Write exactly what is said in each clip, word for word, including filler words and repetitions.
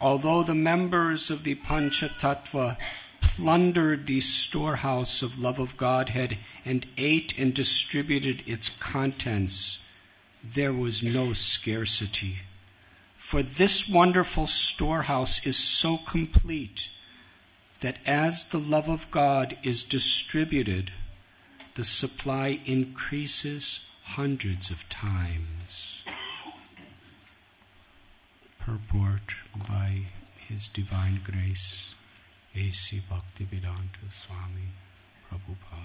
although the members of the Panchatattva plundered the storehouse of love of Godhead and ate and distributed its contents, there was no scarcity. For this wonderful storehouse is so complete that as the love of God is distributed, the supply increases hundreds of times. Purport by His Divine Grace, A C Bhaktivedanta Swami Prabhupada.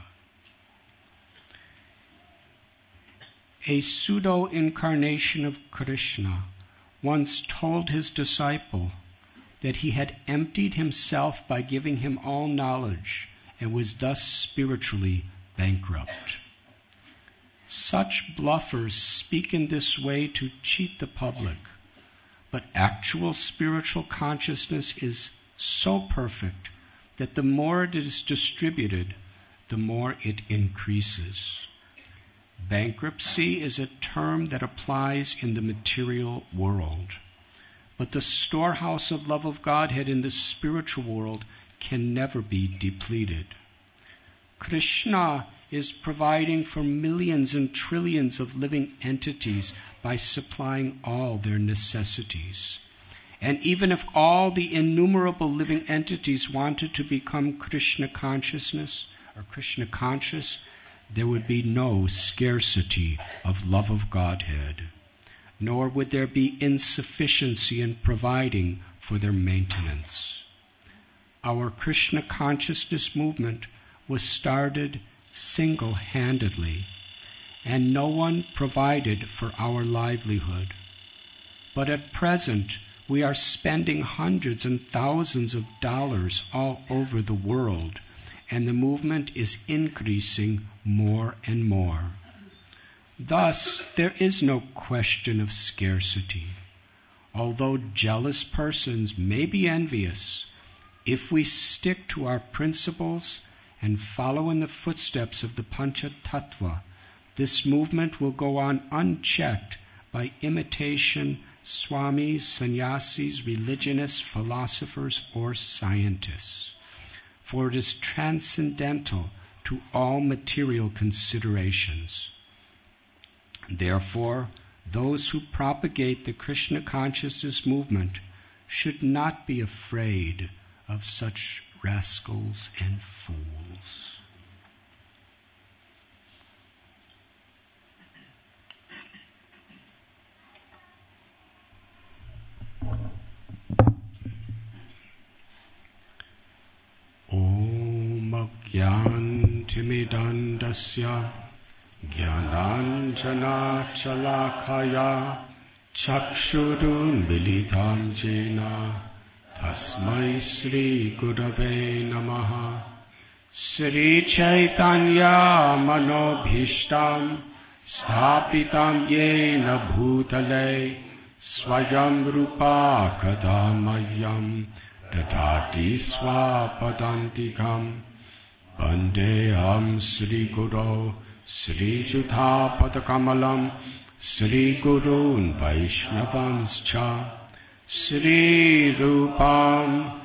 A pseudo-incarnation of Krishna once told his disciple that he had emptied himself by giving him all knowledge and was thus spiritually bankrupt. Such bluffers speak in this way to cheat the public, but actual spiritual consciousness is so perfect that the more it is distributed, the more it increases. Bankruptcy is a term that applies in the material world, but the storehouse of love of Godhead in the spiritual world can never be depleted. Krishna is providing for millions and trillions of living entities by supplying all their necessities. And even if all the innumerable living entities wanted to become Krishna consciousness or Krishna conscious, there would be no scarcity of love of Godhead, nor would there be insufficiency in providing for their maintenance. Our Krishna consciousness movement was started single-handedly, and no one provided for our livelihood. But at present, we are spending hundreds and thousands of dollars all over the world, and the movement is increasing more and more. Thus, there is no question of scarcity. Although jealous persons may be envious, if we stick to our principles and follow in the footsteps of the Panchatattva, this movement will go on unchecked by imitation swamis, sannyasis, religionists, philosophers, or scientists. For it is transcendental to all material considerations. Therefore, those who propagate the Krishna consciousness movement should not be afraid of such rascals and fools. Om Ajnantimidandasya Jnananjana Chalakaya Chakshurun Militam Jena Tasmai Sri Gurave Namaha. Sri Chaitanya Manobhishtam Sthapitam Yena Bhutale Swayam Rupa Kadamayam Dadati Swapadantikam Bandeham Sri Guru Sri Judha Padakamalam Sri Gurun Vaishnavanscha Sri Rupam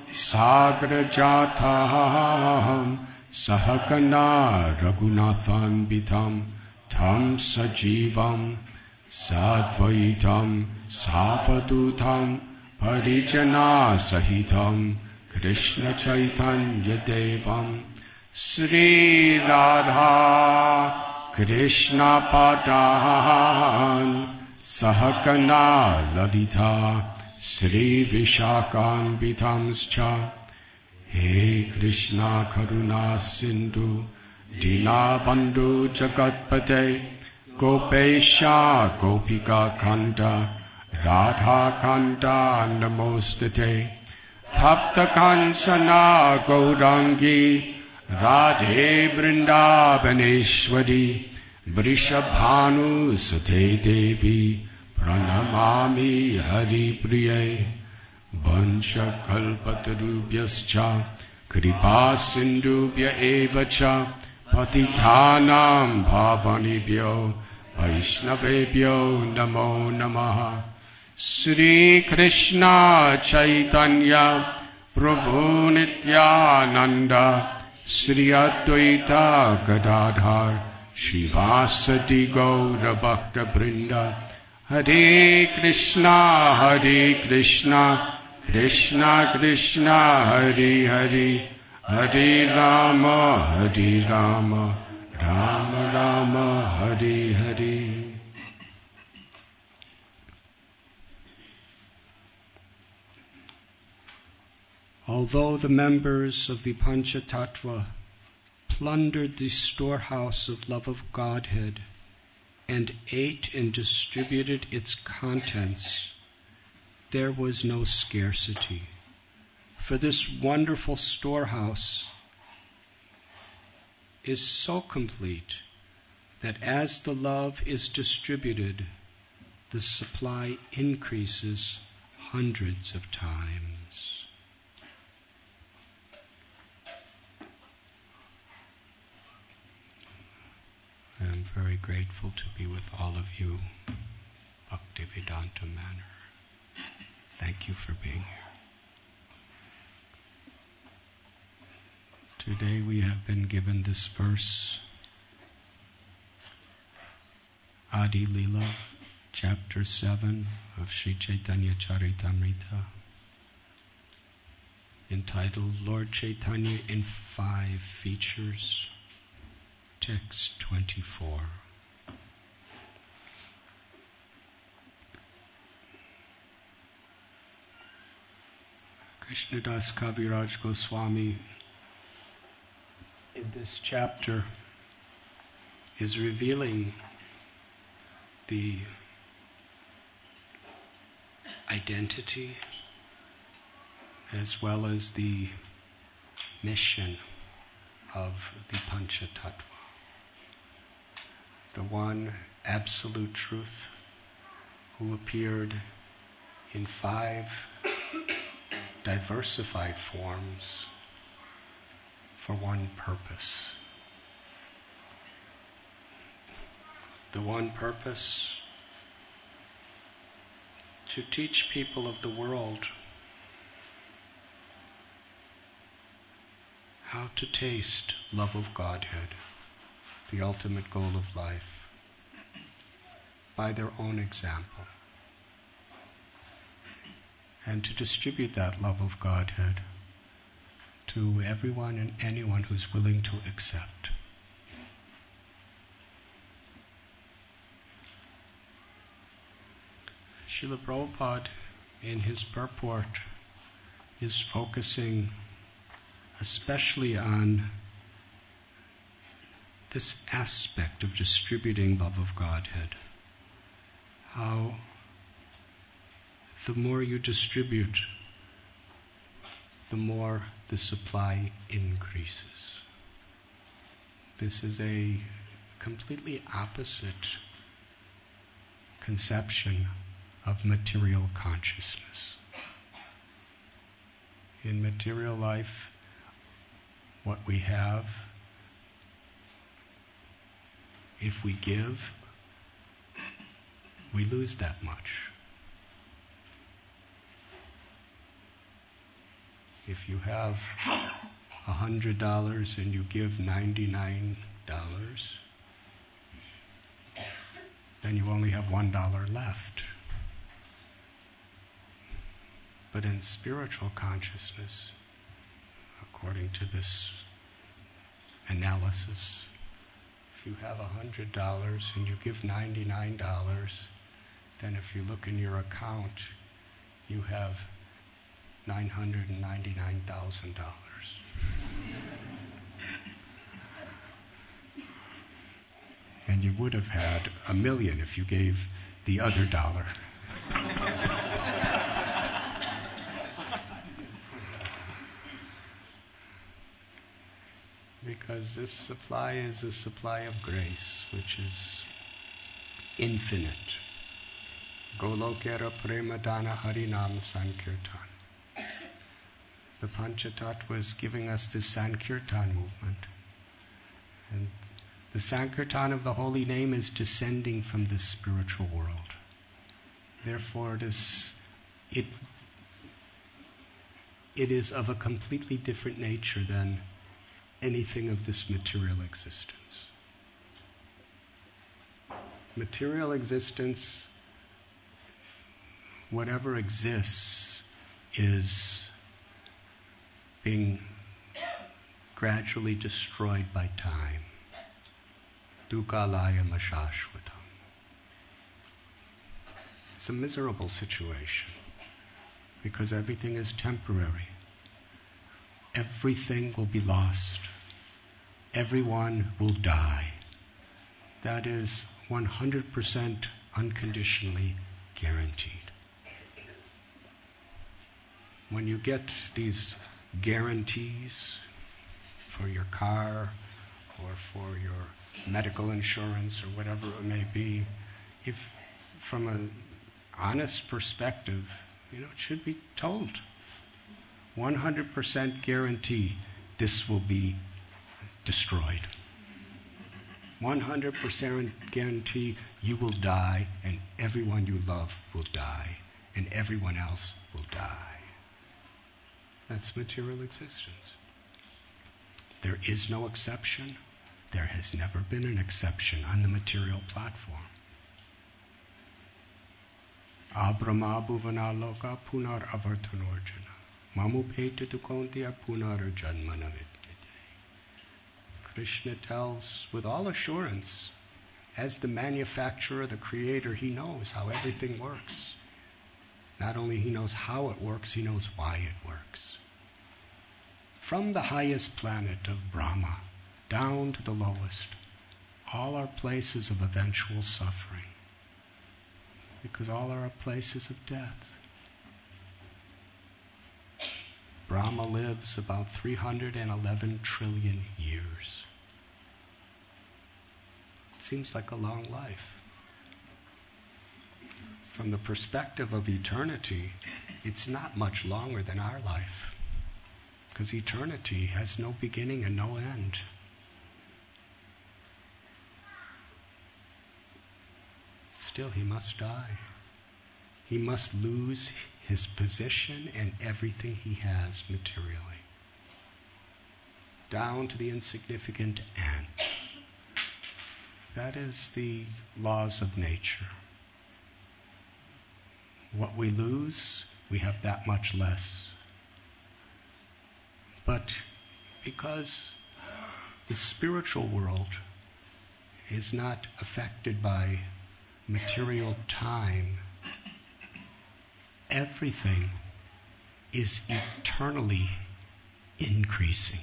Sagrajatham Sahakana Raghunathan Bitham Tam Sajivam Sadvaitam Savadutam Parijana Sahitam Krishna Chaitanya Devam Sri Radha Krishna Padan Sahakana Ladita Sri Vishakan Bitamscha. He Krishna Karuna Sindhu Dina Bandhu Jagatpate Gopesha Gopika Kanta Radha Kanta Namostate Tapta Kanchana Gaurangi Radhe Vrindavaneshwari Vrishabhanu Sute Devi Pranamami Hari Priye Vansha Kalpatarubhyascha Kripa Sindhubhya Evacha Patitanam Bhavanibhyo Vaishnavebhyo Namo Namaha. Sri Krishna Chaitanya Prabhu Nityananda Sri Advaita Gadadhar Shivasati Gaura Bhakta Brinda Hare Krishna Hare Krishna Krishna Krishna Hare Hare Hare Rama Hare Rama Rama Rama Hare Hare. Although the members of the Panchatattva plundered the storehouse of love of Godhead and ate and distributed its contents, there was no scarcity. For this wonderful storehouse is so complete that as the love is distributed, the supply increases hundreds of times. I'm very grateful to be with all of you, Bhaktivedanta Manor. Thank you for being here. Today we have been given this verse, Adi Lila, chapter seven of Sri Chaitanya Charitamrita, entitled Lord Chaitanya in Five Features. Text twenty-four. Krishnadas Kaviraj Goswami in this chapter is revealing the identity as well as the mission of the Panchatattva. The one absolute truth who appeared in five diversified forms for one purpose. The one purpose to teach people of the world how to taste love of Godhead, the ultimate goal of life, by their own example, and to distribute that love of Godhead to everyone and anyone who's willing to accept. Srila Prabhupada, in his purport, is focusing especially on this aspect of distributing love of Godhead. How the more you distribute, the more the supply increases. This is a completely opposite conception of material consciousness. In material life, what we have, if we give, we lose that much. If you have a hundred dollars and you give ninety-nine dollars, then you only have one dollar left. But in spiritual consciousness, according to this analysis, if you have a hundred dollars and you give ninety-nine dollars, then if you look in your account, you have nine hundred ninety-nine thousand dollars. And you would have had a million if you gave the other dollar. Because this supply is a supply of grace, which is infinite. Golokera Premadana Harinam Sankirtan. The Panchatattva is giving us this Sankirtan movement. And the Sankirtan of the holy name is descending from this spiritual world. Therefore, it is, it, it is of a completely different nature than anything of this material existence. Material existence, whatever exists, is being gradually destroyed by time. Dukkha-laya mashashvatam. It's a miserable situation because everything is temporary. Everything will be lost. Everyone will die. That is one hundred percent unconditionally guaranteed. When you get these guarantees for your car or for your medical insurance or whatever it may be, if from an honest perspective, you know, it should be told. one hundred percent guarantee this will be destroyed. one hundred percent guarantee you will die and everyone you love will die and everyone else will die. That's material existence. There is no exception. There has never been an exception on the material platform. Abrahma bhuvana loka punar avartanorjana. Mamupeta tukontia punar janmanavidyate. Krishna tells with all assurance, as the manufacturer, the creator, he knows how everything works. Not only he knows how it works, he knows why it works. From the highest planet of Brahma down to the lowest, all are places of eventual suffering, because all are places of death. Brahma lives about three hundred eleven trillion years. It seems like a long life. From the perspective of eternity, it's not much longer than our life, because eternity has no beginning and no end. Still, he must die. He must lose his position and everything he has materially, down to the insignificant ant. That is the laws of nature. What we lose, we have that much less. But because the spiritual world is not affected by material time, everything is eternally increasing.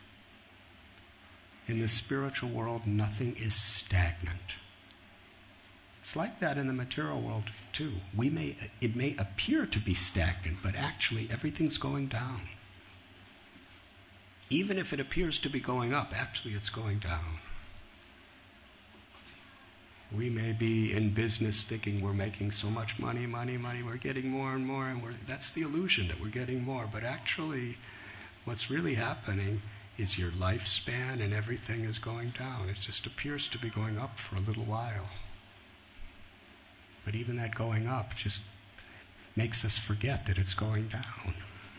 In the spiritual world, nothing is stagnant. It's like that in the material world too. We may, it may appear to be stagnant, but actually everything's going down. Even if it appears to be going up, actually it's going down. We may be in business thinking we're making so much money, money, money, we're getting more and more, and we're, that's the illusion that we're getting more. But actually, what's really happening is your lifespan and everything is going down. It just appears to be going up for a little while. But even that going up just makes us forget that it's going down.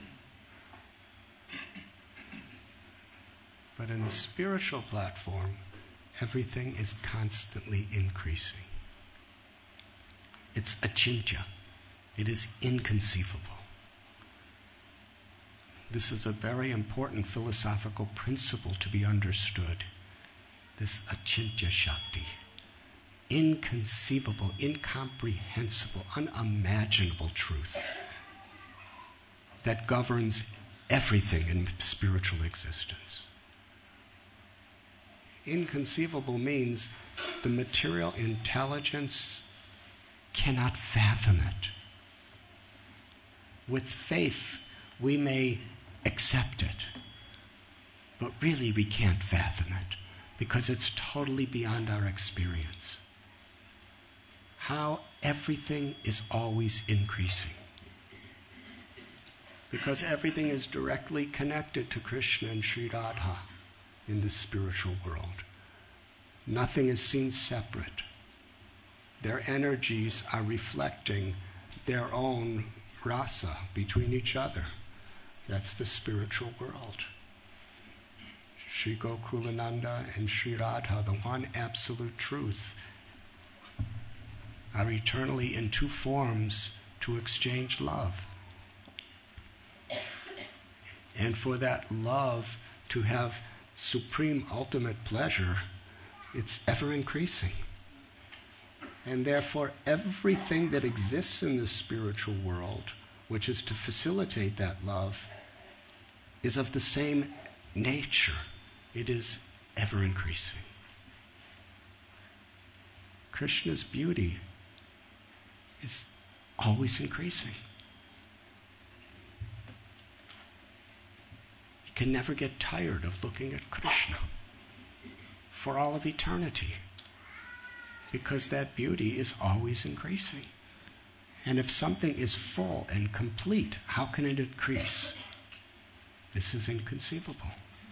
But in the spiritual platform, everything is constantly increasing. It's achintya. It is inconceivable. This is a very important philosophical principle to be understood. This achintya shakti. Inconceivable, incomprehensible, unimaginable truth that governs everything in spiritual existence. Inconceivable means the material intelligence cannot fathom it. With faith, we may accept it, but really we can't fathom it because it's totally beyond our experience. How everything is always increasing. Because everything is directly connected to Krishna and Sri Radha in the spiritual world. Nothing is seen separate. Their energies are reflecting their own rasa between each other. That's the spiritual world. Sri Gokulananda and Sri Radha, the one absolute truth, are eternally in two forms to exchange love. And for that love to have supreme ultimate pleasure, it's ever increasing. And therefore everything that exists in the spiritual world, which is to facilitate that love, is of the same nature. It is ever increasing. Krishna's beauty is always increasing. You can never get tired of looking at Krishna for all of eternity, because that beauty is always increasing. And if something is full and complete, how can it increase? This is inconceivable.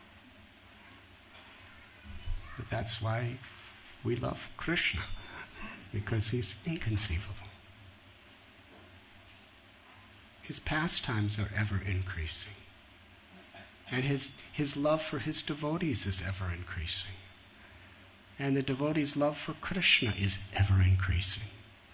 But that's why we love Krishna, because he's inconceivable. His pastimes are ever increasing. And his, his love for his devotees is ever increasing. And the devotees' love for Krishna is ever increasing.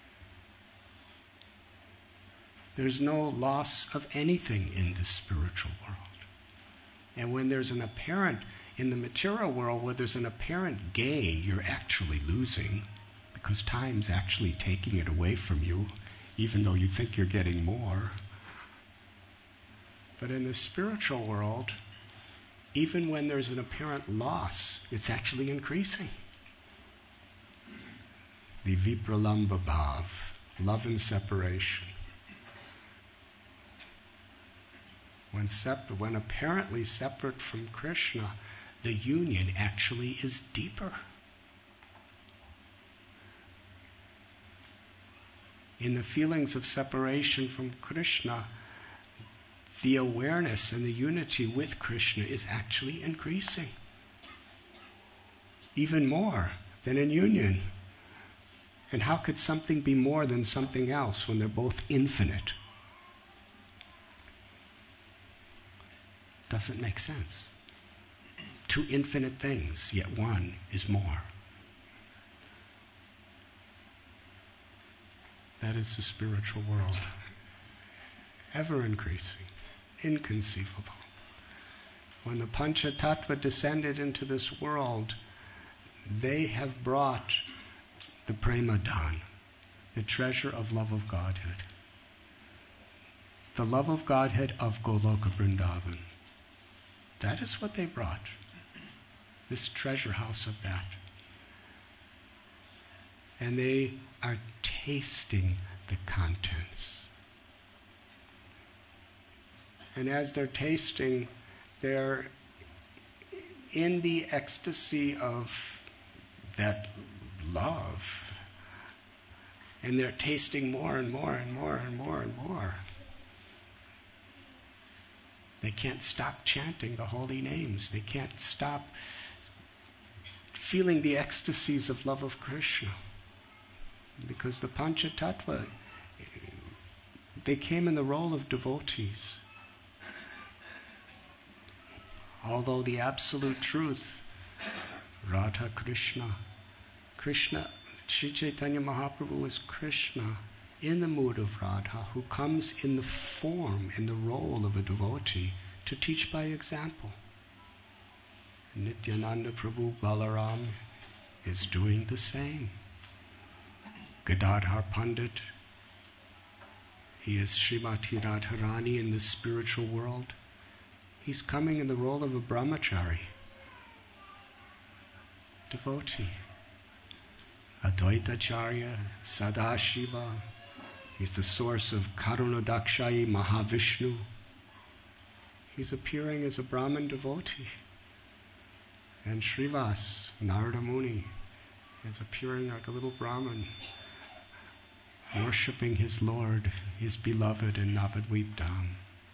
There's no loss of anything in the spiritual world. And when there's an apparent, in the material world, where there's an apparent gain, you're actually losing, because time's actually taking it away from you, even though you think you're getting more. But in the spiritual world, even when there's an apparent loss, it's actually increasing. The vipralamba bhav, love and separation. When, separ- when apparently separate from Krishna, the union actually is deeper. In the feelings of separation from Krishna, the awareness and the unity with Krishna is actually increasing. Even more than in union. And how could something be more than something else when they're both infinite? Doesn't make sense. Two infinite things, yet one is more. That is the spiritual world. Ever increasing. Inconceivable. When the Panchatattva descended into this world, they have brought the Prema-dhan, the treasure of love of Godhead. The love of Godhead of Goloka Vrindavan. That is what they brought. This treasure house of that. And they are tasting the contents. And as they're tasting, they're in the ecstasy of that love. And they're tasting more and more and more and more and more. They can't stop chanting the holy names. They can't stop feeling the ecstasies of love of Krishna. Because the Panchatattva, they came in the role of devotees. Although the absolute truth, Radha Krishna, Krishna, Sri Chaitanya Mahaprabhu is Krishna in the mood of Radha, who comes in the form, in the role of a devotee to teach by example. Nityananda Prabhu Balaram is doing the same. Gadadhar Pandit, he is Srimati Radharani in the spiritual world. He's coming in the role of a brahmachari, devotee. Advaitacharya, Sadashiva, he's the source of Karunadakshayi Mahavishnu. He's appearing as a Brahmin devotee. And Srivas, Narada Muni, is appearing like a little Brahmin, worshipping his Lord, his beloved in Navadvip Dham.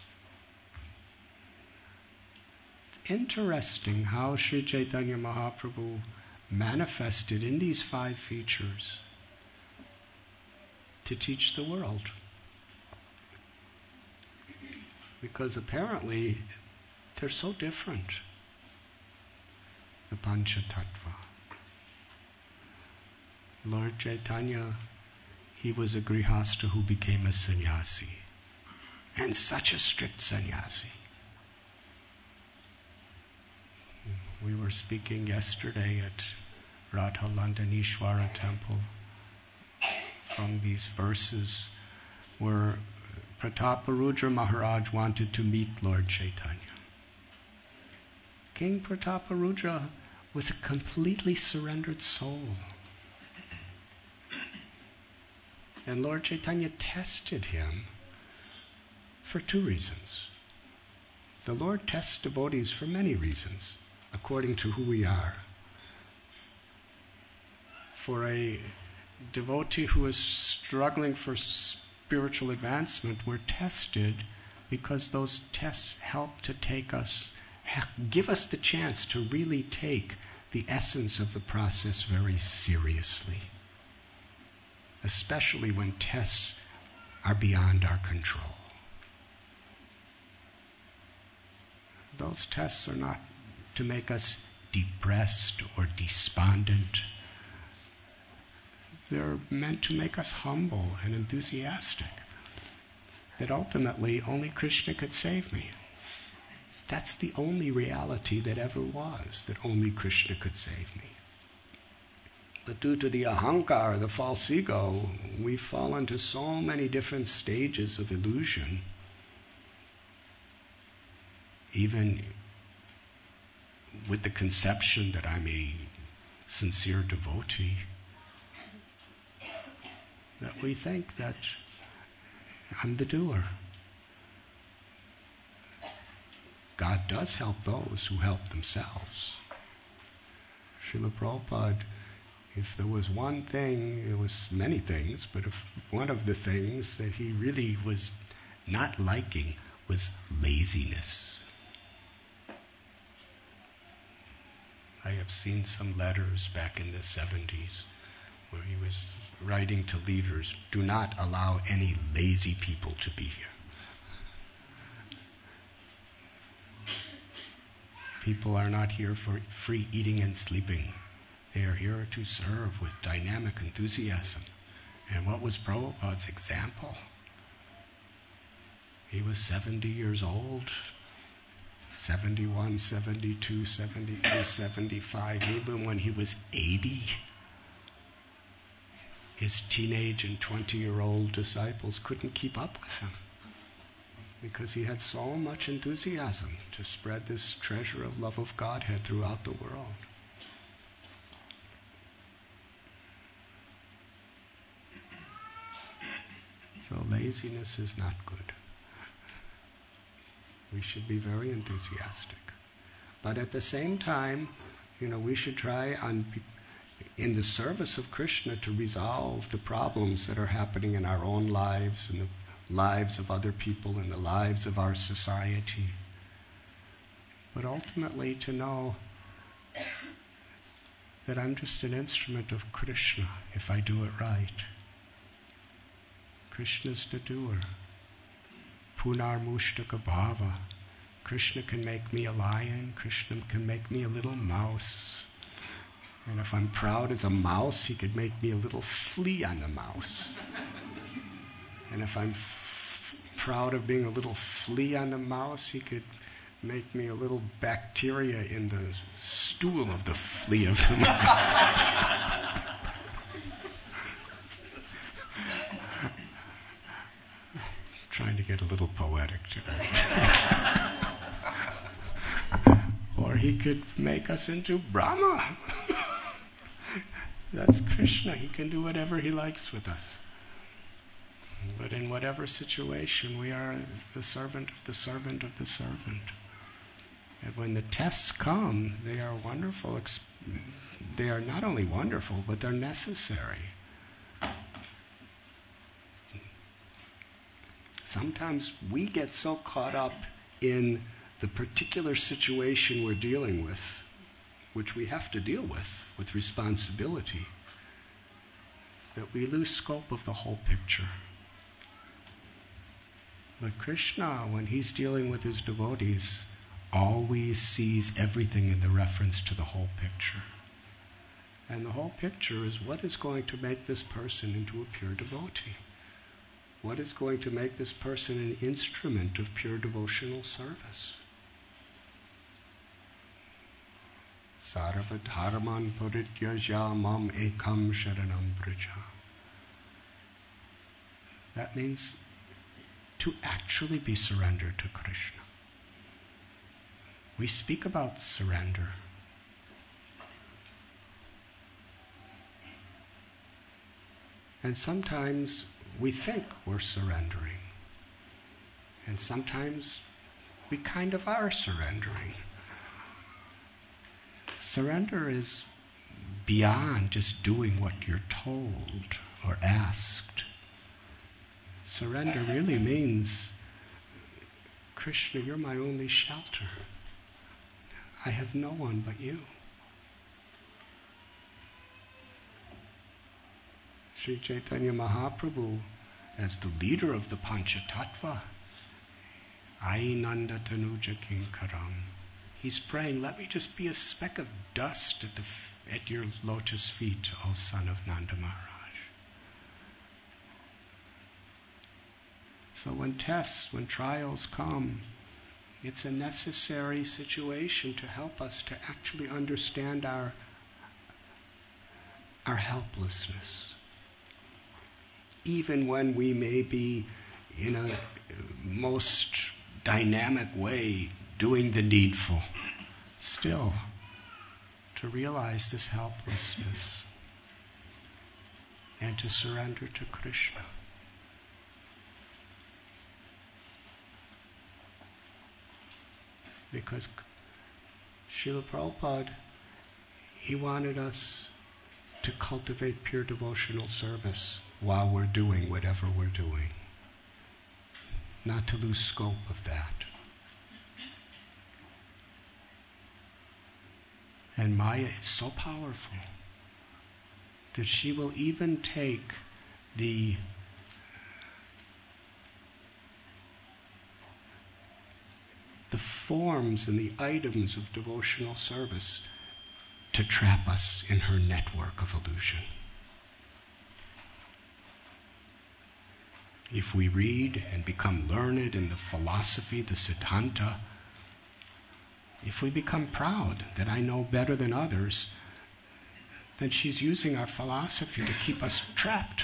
It's interesting how Sri Chaitanya Mahaprabhu manifested in these five features to teach the world. because apparently they're so different. The Panchatattva. Lord Chaitanya, he was a grihasta who became a sannyasi, and such a strict sannyasi. We were speaking yesterday at Radha Landanishwara temple from these verses where Prataparudra Maharaj wanted to meet Lord Chaitanya. King Prataparudra was a completely surrendered soul. And Lord Chaitanya tested him for two reasons. The Lord tests devotees for many reasons, according to who we are. For a devotee who is struggling for spiritual advancement, we're tested because those tests help to take us, give us the chance to really take the essence of the process very seriously, especially when tests are beyond our control. Those tests are not to make us depressed or despondent. They're meant to make us humble and enthusiastic, that ultimately only Krishna could save me. That's the only reality that ever was, that only Krishna could save me. But due to the ahankar, the false ego, we fall into so many different stages of illusion, even with the conception that I'm a sincere devotee, that we think that I'm the doer. God does help those who help themselves. Srila Prabhupada, if there was one thing, it was many things, but if one of the things that he really was not liking was laziness. I have seen some letters back in the seventies where he was writing to leaders, do not allow any lazy people to be here. People are not here for free eating and sleeping. They are here to serve with dynamic enthusiasm. And what was Prabhupada's example? He was seventy years old, seventy-one, seventy-two, seventy-three, seventy-five, even when he was eighty. His teenage and twenty-year-old disciples couldn't keep up with him because he had so much enthusiasm to spread this treasure of love of Godhead throughout the world. So laziness is not good. We should be very enthusiastic. But at the same time, you know, we should try on, in the service of Krishna, to resolve the problems that are happening in our own lives and the lives of other people and the lives of our society. But ultimately to know that I'm just an instrument of Krishna if I do it right. Krishna's the doer. Punar Mushtaka Bhava. Krishna can make me a lion. Krishna can make me a little mouse. And if I'm proud as a mouse, he could make me a little flea on the mouse. And if I'm f- proud of being a little flea on the mouse, he could make me a little bacteria in the stool of the flea of the mouse. Trying to get a little poetic today. Or he could make us into Brahma. That's Krishna. He can do whatever he likes with us. But in whatever situation, we are the servant of the servant of the servant. And when the tests come, they are wonderful. They are not only wonderful, but they're necessary. Sometimes we get so caught up in the particular situation we're dealing with, which we have to deal with, with responsibility, that we lose scope of the whole picture. But Krishna, when he's dealing with his devotees, always sees everything in the reference to the whole picture. And the whole picture is what is going to make this person into a pure devotee? What is going to make this person an instrument of pure devotional service? Sarva dharman parityaja mam ekam sharanam vraja. That means to actually be surrendered to Krishna. We speak about surrender. And sometimes we think we're surrendering. And sometimes we kind of are surrendering. Surrender is beyond just doing what you're told or asked. Surrender really means, Krishna, you're my only shelter. I have no one but you. Sri Chaitanya Mahaprabhu, as the leader of the Panchatattva, Ainanda Tanuja Kinkaram, he's praying, let me just be a speck of dust at, the, at your lotus feet, O son of Nanda Maharaj. So when tests, when trials come, it's a necessary situation to help us to actually understand our, our helplessness. Even when we may be in a most dynamic way doing the needful, still to realize this helplessness and to surrender to Krishna. Because Srila Prabhupada, he wanted us to cultivate pure devotional service while we're doing whatever we're doing. Not to lose scope of that. And Maya is so powerful that she will even take the the forms and the items of devotional service to trap us in her network of illusion. If we read and become learned in the philosophy, the Siddhanta, if we become proud that I know better than others, then she's using our philosophy to keep us trapped.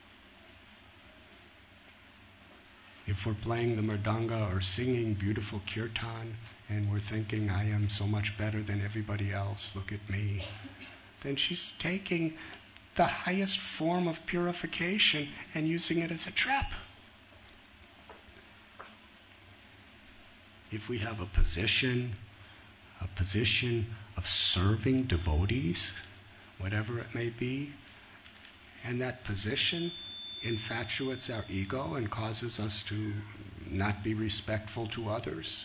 If we're playing the mridanga or singing beautiful kirtan and we're thinking, I am so much better than everybody else, look at me, then she's taking the highest form of purification and using it as a trap. If we have a position, a position of serving devotees, whatever it may be, and that position infatuates our ego and causes us to not be respectful to others,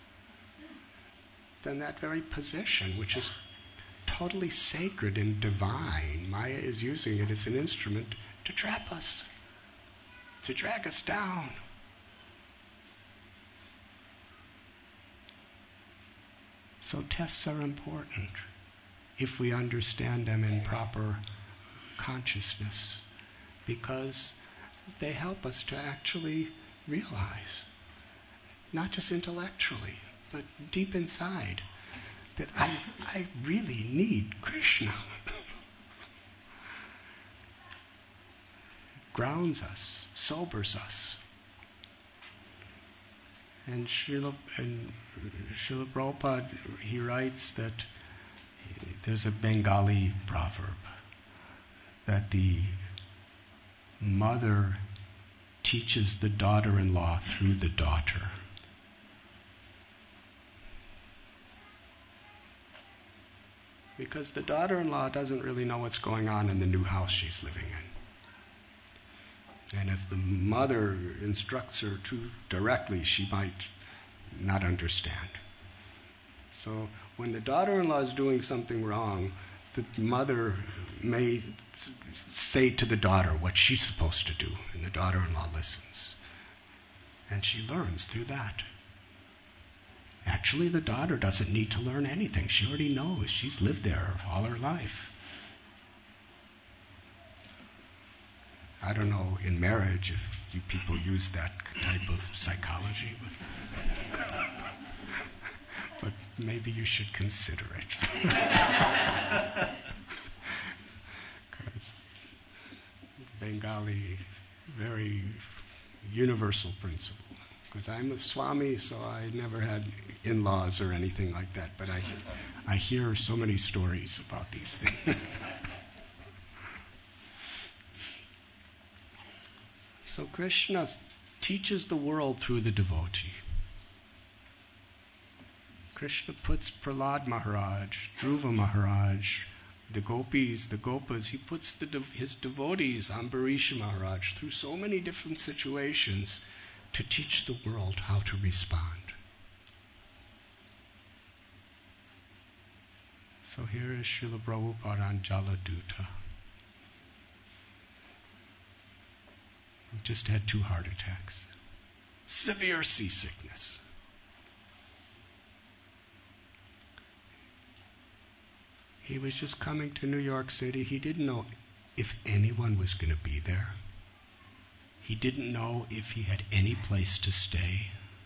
then that very position, which is totally sacred and divine, Maya is using it as an instrument to trap us, to drag us down. So tests are important if we understand them in proper consciousness, because they help us to actually realize, not just intellectually, but deep inside, that I, I really need Krishna. Grounds us, sobers us. And Srila, and Srila Prabhupada, he writes that there's a Bengali proverb that the mother teaches the daughter-in-law through the daughter. Because the daughter-in-law doesn't really know what's going on in the new house she's living in. And if the mother instructs her too directly, she might not understand. So when the daughter-in-law is doing something wrong, the mother may say to the daughter what she's supposed to do, and the daughter-in-law listens. And she learns through that. Actually, the daughter doesn't need to learn anything. She already knows. She's lived there all her life. I don't know in marriage if you people use that type of psychology, but, but maybe you should consider it. Because Bengali, very universal principle. Because I'm a Swami, so I never had in-laws or anything like that, but I, I hear so many stories about these things. So Krishna teaches the world through the devotee. Krishna puts Prahlad Maharaj, Dhruva Maharaj, the gopis, the gopas, he puts the de- his devotees, Ambarish Maharaj, through so many different situations to teach the world how to respond. So here is Srila Prabhupada on Jaladuta. He just had two heart attacks. Severe seasickness. He was just coming to New York City. He didn't know if anyone was going to be there. He didn't know if he had any place to stay.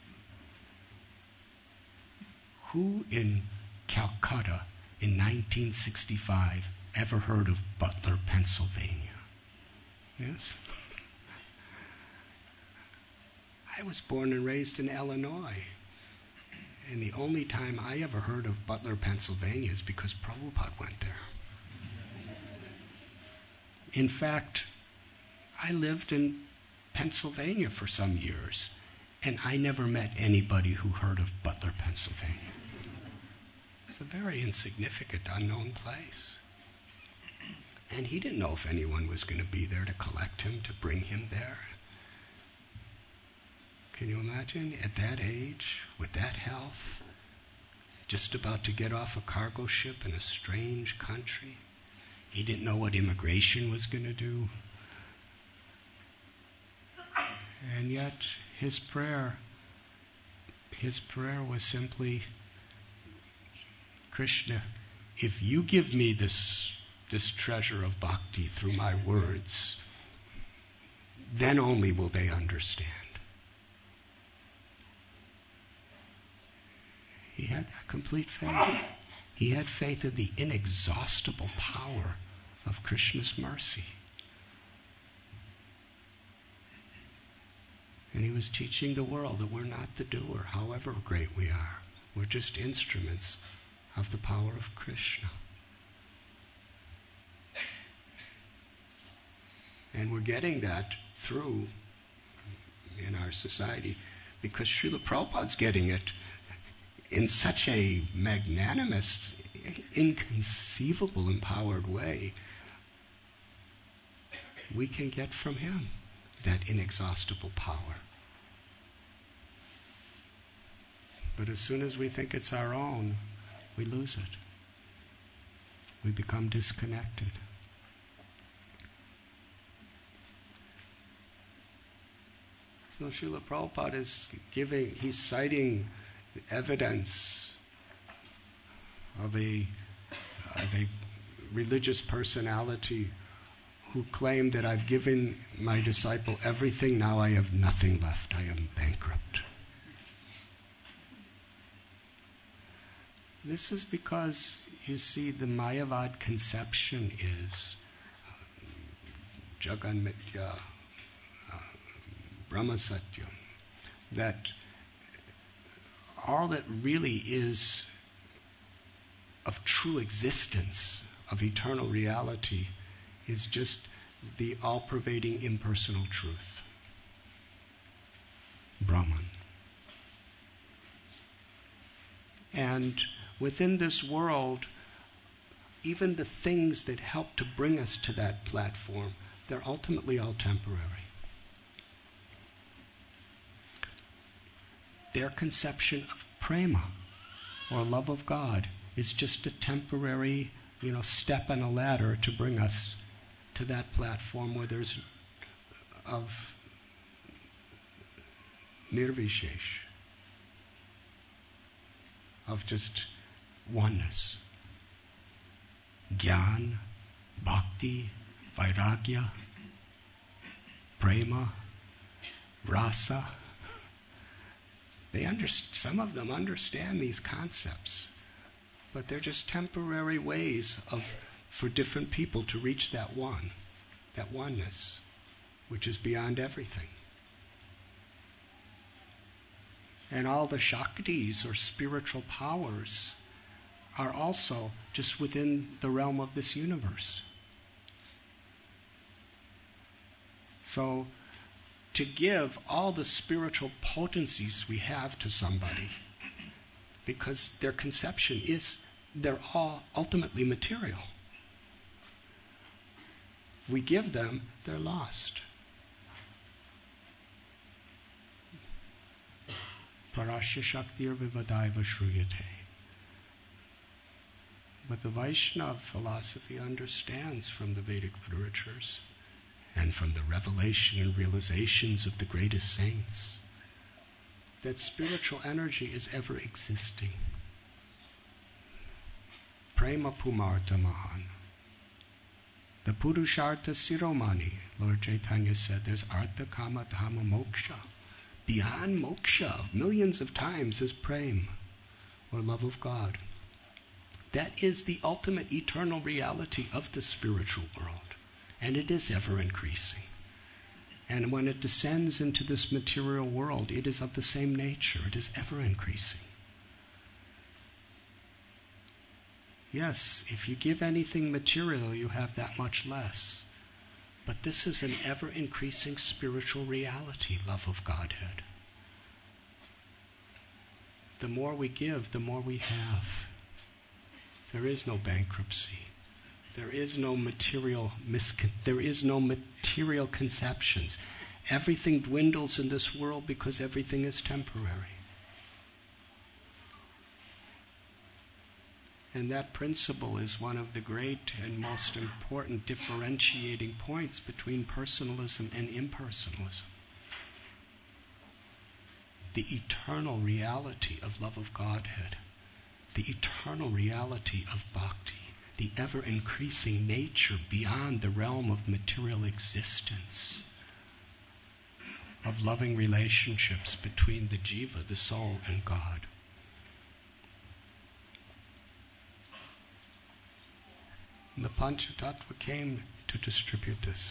Who in Calcutta in nineteen sixty-five ever heard of Butler, Pennsylvania? Yes? I was born and raised in Illinois. And the only time I ever heard of Butler, Pennsylvania is because Prabhupada went there. In fact, I lived in Pennsylvania for some years, and I never met anybody who heard of Butler, Pennsylvania. It's a very insignificant, unknown place. And he didn't know if anyone was going to be there to collect him, to bring him there. Can you imagine, at that age, with that health, just about to get off a cargo ship in a strange country? He didn't know what immigration was going to do. And yet, his prayer, his prayer was simply, Krishna, if you give me this, this treasure of bhakti through my words, then only will they understand. He had that complete faith. He had faith in the inexhaustible power of Krishna's mercy. And he was teaching the world that we're not the doer, however great we are. We're just instruments of the power of Krishna. And we're getting that through in our society because Srila Prabhupada's getting it in such a magnanimous, inconceivable, empowered way. We can get from him that inexhaustible power. But as soon as we think it's our own, we lose it. We become disconnected. So Srila Prabhupada is giving, he's citing evidence of a, of a religious personality who claimed that I've given my disciple everything, now I have nothing left, I am bankrupt. This is because, you see, the Mayavad conception is Jagan Mithya, uh, Brahma Satyam, that all that really is of true existence, of eternal reality, is just the all-pervading impersonal truth. Brahman. And within this world, even the things that help to bring us to that platform, they're ultimately all temporary. Their conception of prema, or love of God, is just a temporary, you know, step on a ladder to bring us to that platform where there's of nirvishesh, of just oneness. Gyan, bhakti, vairagya, prema, rasa. They underst- some of them understand these concepts, but they're just temporary ways of for different people to reach that one, that oneness, which is beyond everything. And all the Shaktis or spiritual powers are also just within the realm of this universe. So, to give all the spiritual potencies we have to somebody, because their conception is, they're all ultimately material. We give them, they're lost. Parasya Shaktir Vivadaiva Shruyate. But the Vaishnava philosophy understands from the Vedic literatures and from the revelation and realizations of the greatest saints that spiritual energy is ever existing. Prema Pumarta Mahan. The Purushartha Siromani, Lord Chaitanya said, there's Artha Kama Dhamma Moksha. Beyond moksha of millions of times is prem, or love of God. That is the ultimate eternal reality of the spiritual world, and it is ever increasing. And when it descends into this material world, it is of the same nature, it is ever increasing. Yes, if you give anything material, you have that much less. But this is an ever-increasing spiritual reality, love of Godhead. The more we give, the more we have. There is no bankruptcy. There is no material miscon- there is no material conceptions. Everything dwindles in this world because everything is temporary. And that principle is one of the great and most important differentiating points between personalism and impersonalism. The eternal reality of love of Godhead, the eternal reality of bhakti, the ever-increasing nature beyond the realm of material existence, of loving relationships between the jiva, the soul, and God. And the Panchatattva came to distribute this.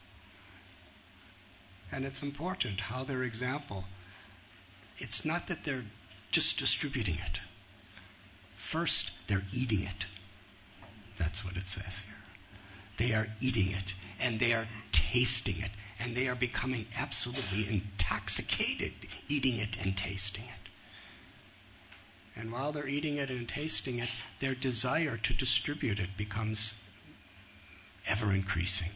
And it's important how their example, it's not that they're just distributing it. First, they're eating it. That's what it says here. They are eating it, and they are tasting it, and they are becoming absolutely intoxicated eating it and tasting it. And while they're eating it and tasting it, their desire to distribute it becomes ever increasing.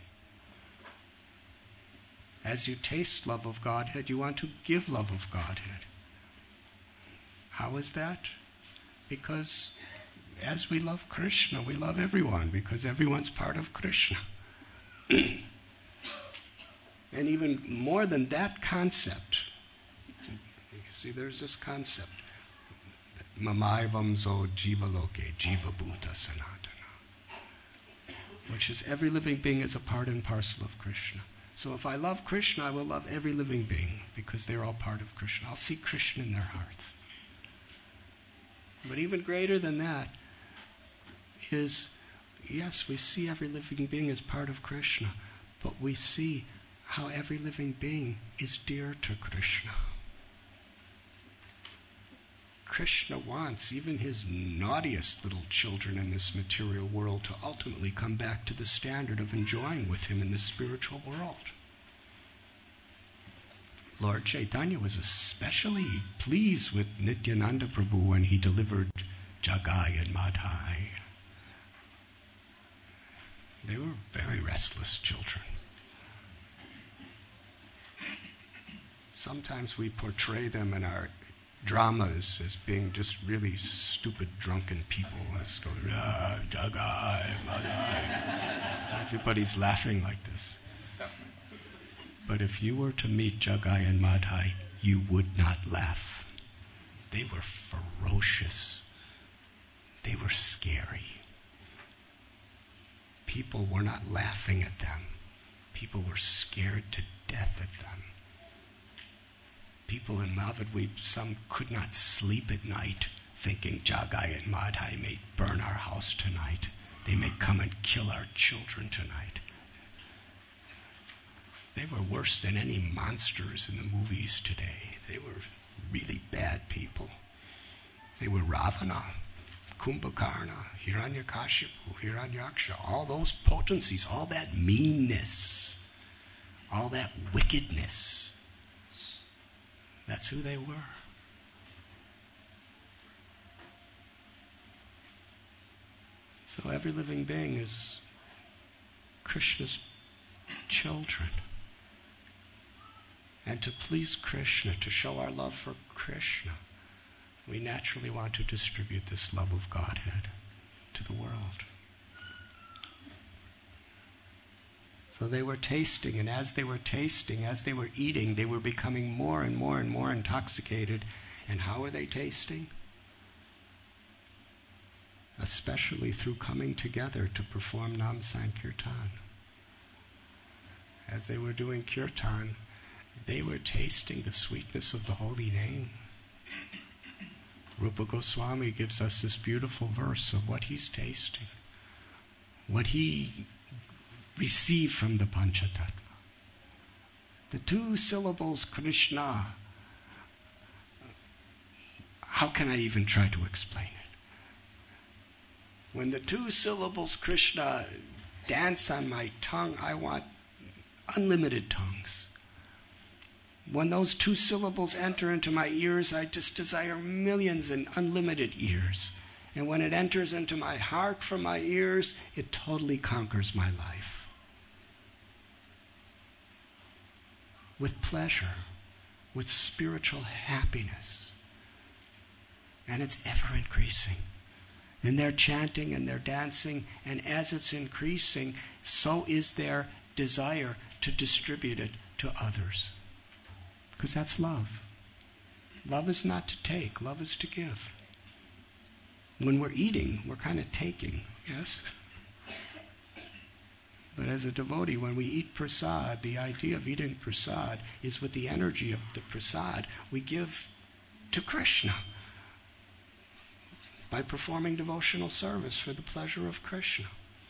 As you taste love of Godhead, you want to give love of Godhead. How is that? Because as we love Krishna, we love everyone, because everyone's part of Krishna. And even more than that concept, you see, there's this concept. Mamaivam zo jiva loke, jiva bhuta sanatana. Which is every living being is a part and parcel of Krishna. So if I love Krishna, I will love every living being, because they're all part of Krishna. I'll see Krishna in their hearts. But even greater than that is, yes, we see every living being as part of Krishna, but we see how every living being is dear to Krishna. Krishna wants even his naughtiest little children in this material world to ultimately come back to the standard of enjoying with him in the spiritual world. Lord Chaitanya was especially pleased with Nityananda Prabhu when he delivered Jagai and Madhai. They were very restless children. Sometimes we portray them in our dramas as being just really stupid, drunken people. Let's go, ah, Jagai, Madhai. Everybody's laughing like this. But if you were to meet Jagai and Madhai, you would not laugh. They were ferocious. They were scary. People were not laughing at them. People were scared to death at them. People in Navadvip, some could not sleep at night, thinking Jagai and Madhai may burn our house tonight. They may come and kill our children tonight. They were worse than any monsters in the movies today. They were really bad people. They were Ravana, Kumbhakarna, Hiranyakashipu, Hiranyaksha, all those potencies, all that meanness, all that wickedness. That's who they were. So every living being is Krishna's children. And to please Krishna, to show our love for Krishna, we naturally want to distribute this love of Godhead to the world. So they were tasting, and as they were tasting, as they were eating, they were becoming more and more and more intoxicated. And how were they tasting? Especially through coming together to perform Nam Sankirtan. As they were doing Kirtan, they were tasting the sweetness of the holy name. Rupa Goswami gives us this beautiful verse of what he's tasting, what he received from the Panchatattva. The two syllables Krishna, how can I even try to explain it? When the two syllables Krishna dance on my tongue, I want unlimited tongues. When those two syllables enter into my ears, I just desire millions and unlimited ears. And when it enters into my heart from my ears, it totally conquers my life. With pleasure, with spiritual happiness. And it's ever increasing. And they're chanting and they're dancing, and as it's increasing, so is their desire to distribute it to others. Because that's love. Love is not to take, love is to give. When we're eating, we're kind of taking, yes? But as a devotee, when we eat prasad, the idea of eating prasad is with the energy of the prasad we give to Krishna by performing devotional service for the pleasure of Krishna.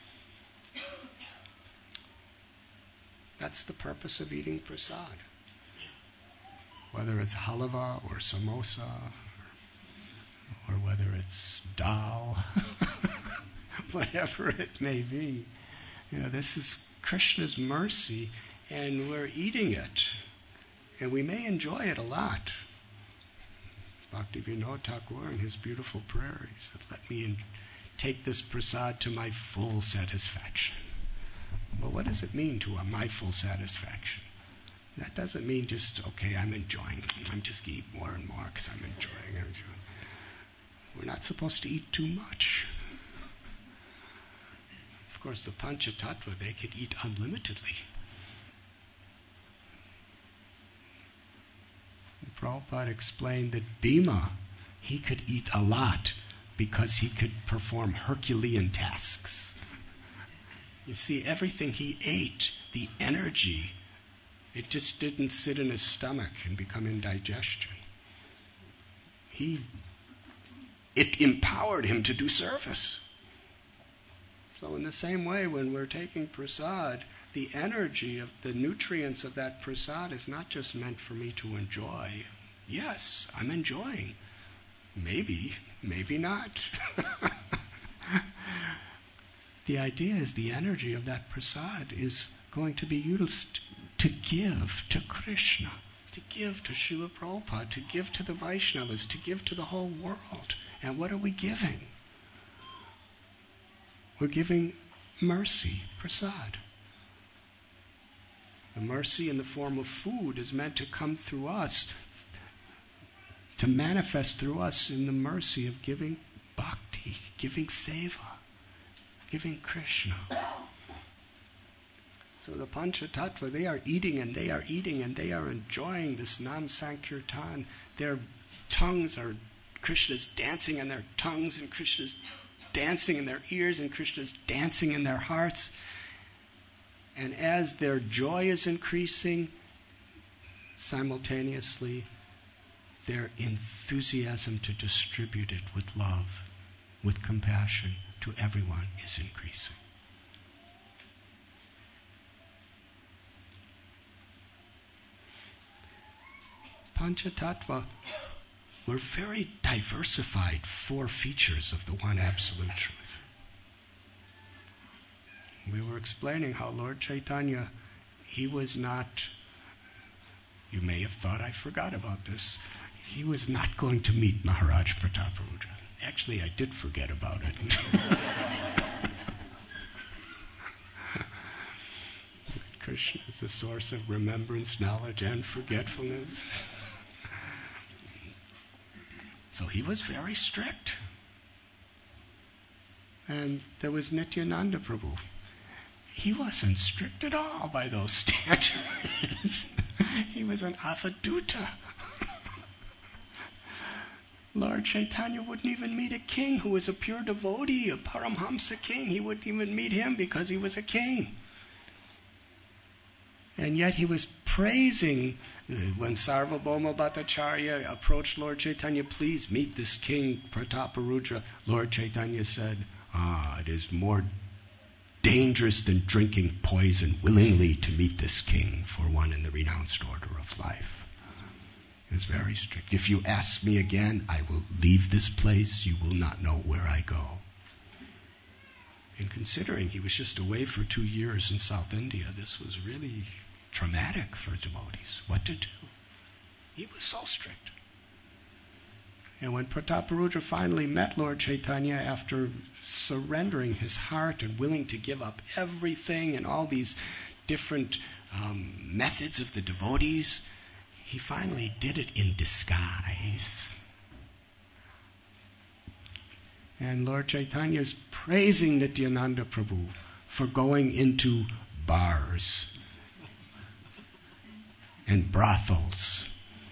That's the purpose of eating prasad. Whether it's halava or samosa, or whether it's dal, whatever it may be. You know, this is Krishna's mercy, and we're eating it. And we may enjoy it a lot. Bhaktivinoda Thakur, in his beautiful prayer, he said, let me in- take this prasad to my full satisfaction. Well, what does it mean to a my full satisfaction? That doesn't mean just, okay, I'm enjoying. I'm just going to eat more and more because I'm enjoying it. We're not supposed to eat too much. Of course, the Panchatattva, they could eat unlimitedly. And Prabhupada explained that Bhima, he could eat a lot because he could perform Herculean tasks. You see, everything he ate, the energy, it just didn't sit in his stomach and become indigestion. He, it empowered him to do service. So in the same way, when we're taking prasad, the energy of the nutrients of that prasad is not just meant for me to enjoy. Yes, I'm enjoying. Maybe, maybe not. The idea is the energy of that prasad is going to be used to give to Krishna, to give to Srila Prabhupada, to give to the Vaishnavas, to give to the whole world. And what are we giving? We're giving mercy, prasad. The mercy in the form of food is meant to come through us, to manifest through us in the mercy of giving bhakti, giving seva, giving Krishna. So the Panchatattva, they are eating and they are eating and they are enjoying this Nam Sankirtan. Their tongues are, Krishna's dancing in their tongues and Krishna's dancing in their ears and Krishna's dancing in their hearts. And as their joy is increasing, simultaneously, their enthusiasm to distribute it with love, with compassion to everyone is increasing. Panchatattva were very diversified four features of the one absolute truth. We were explaining how Lord Chaitanya, he was not, you may have thought I forgot about this, he was not going to meet Maharaj Prataparudra. Actually, I did forget about it. Krishna is the source of remembrance, knowledge, and forgetfulness. So he was very strict. And there was Nityananda Prabhu. He wasn't strict at all by those standards. He was an avaduta. Lord Chaitanya wouldn't even meet a king who was a pure devotee, a Paramhamsa king. He wouldn't even meet him because he was a king. And yet he was praising, uh, when Sarvabhauma Bhattacharya approached Lord Chaitanya, please meet this king, Prataparudra. Lord Chaitanya said, ah, it is more dangerous than drinking poison willingly to meet this king for one in the renounced order of life. Is very strict. If you ask me again, I will leave this place. You will not know where I go. And considering he was just away for two years in South India, this was really traumatic for devotees. What to do? He was so strict. And when Prataparudra finally met Lord Chaitanya after surrendering his heart and willing to give up everything and all these different um, methods of the devotees, he finally did it in disguise. And Lord Chaitanya is praising Nityananda Prabhu for going into bars and brothels.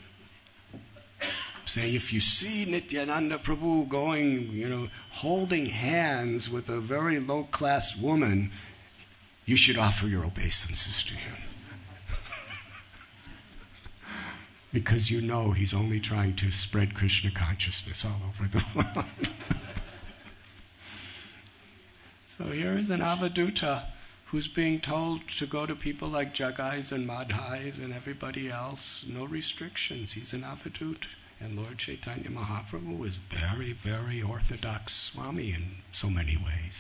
Saying, if you see Nityananda Prabhu going, you know, holding hands with a very low-class woman, you should offer your obeisances to him. Because you know he's only trying to spread Krishna consciousness all over the world. So here is an avaduta who's being told to go to people like Jagais and Madhais and everybody else. No restrictions. He's an avaduta. And Lord Chaitanya Mahaprabhu is very, very orthodox Swami in so many ways.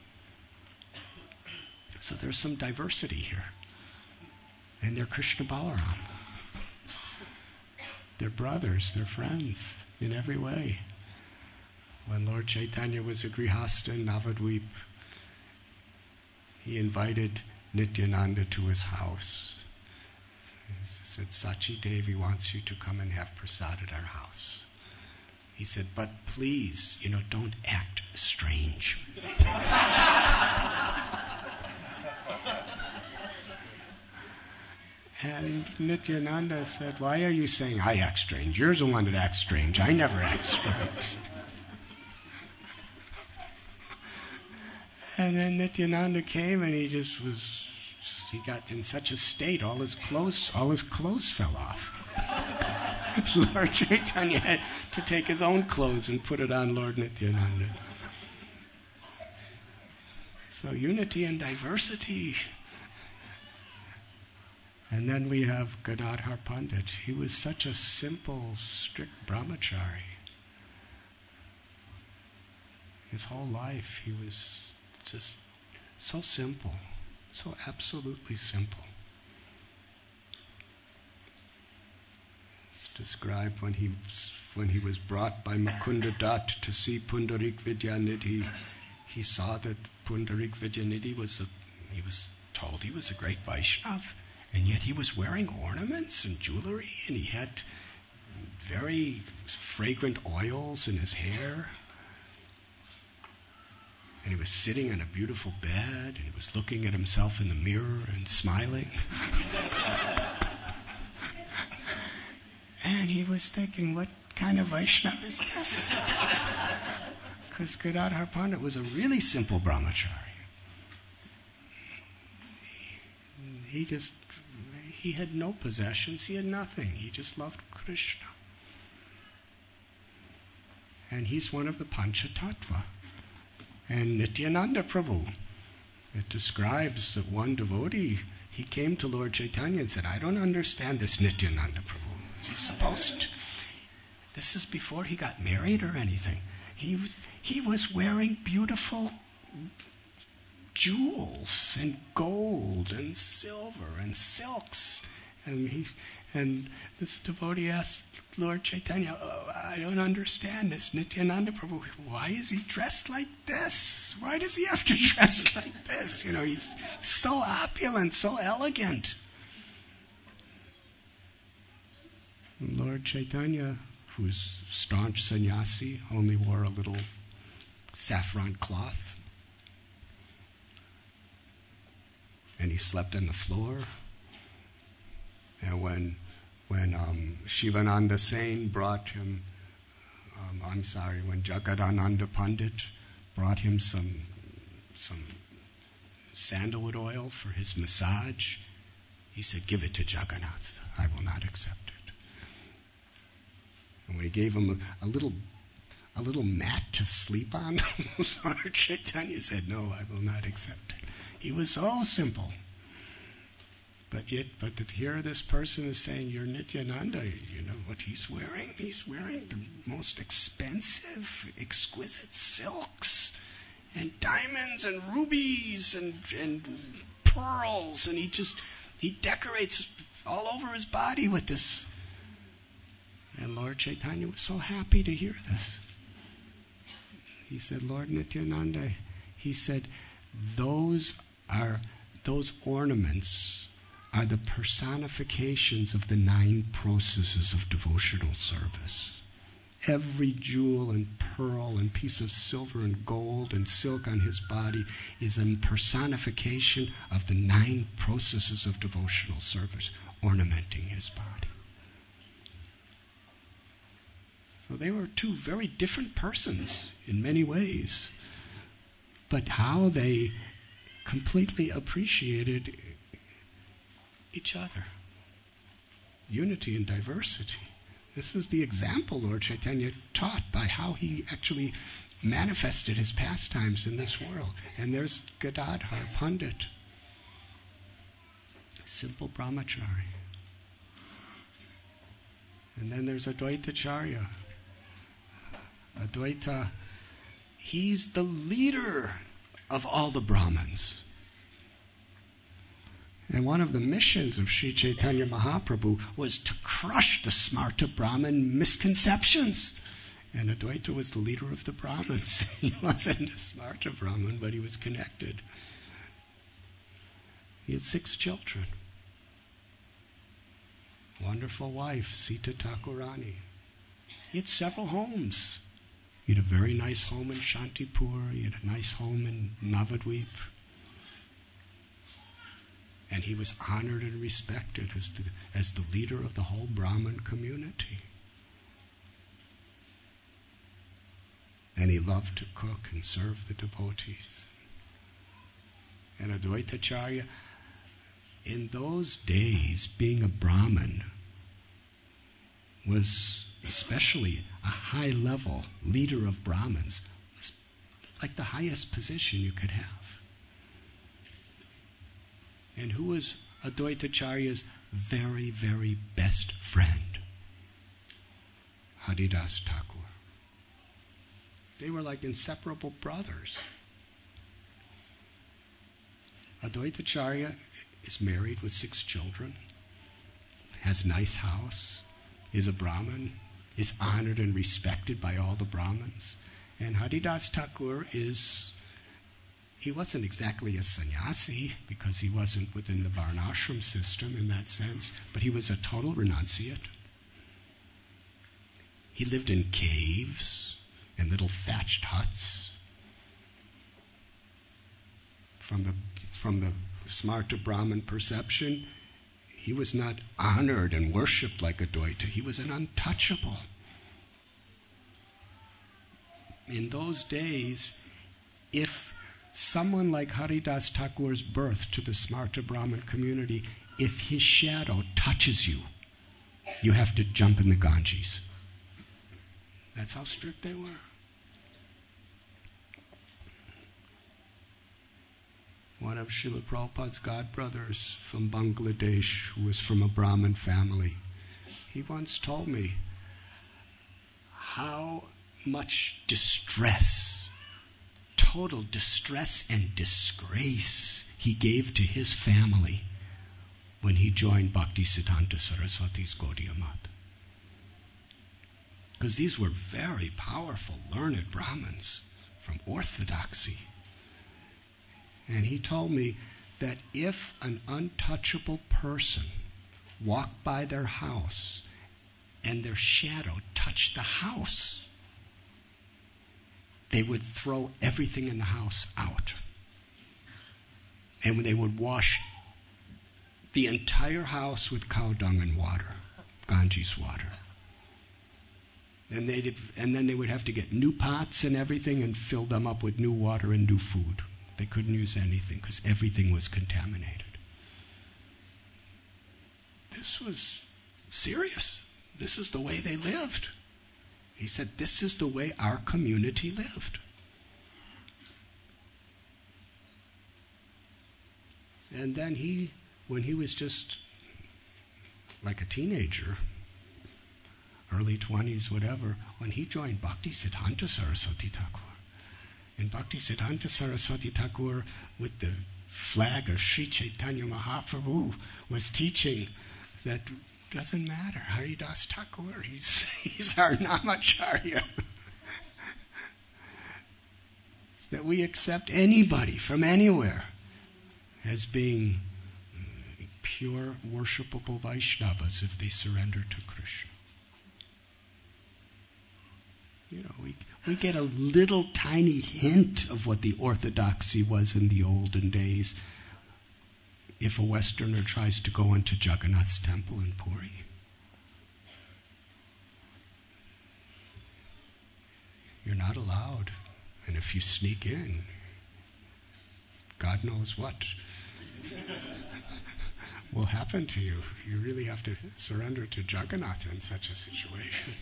So there's some diversity here. And they're Krishna Balaram. They're brothers, they're friends in every way. When Lord Chaitanya was a Grihastha in Navadvip, he invited Nityananda to his house. He said, Sachi Devi wants you to come and have prasad at our house. He said, but please, you know, don't act strange. And Nityananda said, why are you saying I act strange? You're the one that acts strange. I never act strange. And then Nityananda came and he just was, he got in such a state, all his clothes, all his clothes fell off. Lord Chaitanya had to take his own clothes and put it on Lord Nityananda. So unity and diversity. And then we have Gadadhar Pandit. He was such a simple, strict brahmachari. His whole life he was just so simple, so absolutely simple. It's described when he when he was brought by Mukunda Dutt to see Pundarik Vidyanidhi, he saw that Pundarik Vidyanidhi was a, he was told he was a great Vaishnav. And yet he was wearing ornaments and jewelry, and he had very fragrant oils in his hair. And he was sitting on a beautiful bed, and he was looking at himself in the mirror and smiling. And he was thinking, what kind of Vaishnava is this? Because Gadadhar Pandit was a really simple brahmachari. He just, he had no possessions, he had nothing. He just loved Krishna. And he's one of the Panchatattva. And Nityananda Prabhu, it describes that one devotee, he came to Lord Chaitanya and said, I don't understand this Nityananda Prabhu. He's supposed to, this is before he got married or anything. He was, he was wearing beautiful jewels and gold and silver and silks. And he, and this devotee asked Lord Chaitanya, oh, I don't understand this Nityananda Prabhu. Why is he dressed like this? Why does he have to dress like this? You know, he's so opulent, so elegant. And Lord Chaitanya, who's staunch sannyasi, only wore a little saffron cloth. And he slept on the floor. And when when um, Shivananda Sain brought him, um, I'm sorry, when Jagadananda Pandit brought him some some sandalwood oil for his massage, he said, give it to Jagannath. I will not accept it. And when he gave him a, a little a little mat to sleep on, Lord Chaitanya said, no, I will not accept it. He was so simple. But yet, but that here this person is saying, you're Nityananda, you know what he's wearing? He's wearing the most expensive, exquisite silks and diamonds and rubies and, and pearls, and he just, he decorates all over his body with this. And Lord Chaitanya was so happy to hear this. He said, Lord Nityananda, he said, those are, those ornaments are the personifications of the nine processes of devotional service. Every jewel and pearl and piece of silver and gold and silk on his body is a personification of the nine processes of devotional service, ornamenting his body. So they were two very different persons in many ways, but how they completely appreciated each other. Unity and diversity. This is the example Lord Chaitanya taught by how he actually manifested his pastimes in this world. And there's Gadadhar Pandit, simple brahmachari. And then there's Advaitacharya. Advaita, he's the leader of all the Brahmins. And one of the missions of Sri Chaitanya Mahaprabhu was to crush the Smarta Brahmin misconceptions. And Advaita was the leader of the Brahmins. He wasn't a Smarta Brahmin, but he was connected. He had six children. Wonderful wife, Sita Thakurani. He had several homes. He had a very nice home in Shantipur. He had a nice home in Navadvip. And he was honored and respected as the, as the leader of the whole Brahmin community. And he loved to cook and serve the devotees. And Advaitacharya, in those days, being a Brahmin was, especially a high-level leader of Brahmins, was like the highest position you could have. And who was Advaitacharya's very, very best friend? Haridas Thakur. They were like inseparable brothers. Advaitacharya is married with six children, has a nice house, is a Brahmin, is honored and respected by all the Brahmins. And Haridas Thakur is, he wasn't exactly a sannyasi because he wasn't within the Varnashram system in that sense, but he was a total renunciate. He lived in caves and little thatched huts. from the from the Smarta Brahman perception, he was not honored and worshipped like Advaita. He was an untouchable. In those days, if someone like Haridas Thakur's birth to the Smarta Brahman community, if his shadow touches you, you have to jump in the Ganges. That's how strict they were. One of Srila Prabhupada's godbrothers from Bangladesh, who was from a Brahmin family, he once told me how much distress, total distress and disgrace he gave to his family when he joined Bhaktisiddhanta Saraswati's Gaudiya Math. Because these were very powerful, learned Brahmins from orthodoxy. And he told me that if an untouchable person walked by their house and their shadow touched the house, they would throw everything in the house out. And they would wash the entire house with cow dung and water, Ganges water. And, they'd, and then they would have to get new pots and everything and fill them up with new water and new food. They couldn't use anything because everything was contaminated. This was serious. This is the way they lived. He said, this is the way our community lived. And then he, when he was just like a teenager, early twenties, whatever, when he joined Bhaktisiddhanta Saraswati Thakur, and Bhaktisiddhanta Saraswati Thakur, with the flag of Sri Chaitanya Mahaprabhu, was teaching that doesn't matter, Haridas Thakur, he's, he's our Namacharya. That we accept anybody from anywhere as being pure, worshipable Vaishnavas if they surrender to Krishna. You know, we we get a little tiny hint of what the orthodoxy was in the olden days if a Westerner tries to go into Jagannath's temple in Puri. You're not allowed. And if you sneak in, God knows what will happen to you. You really have to surrender to Jagannath in such a situation.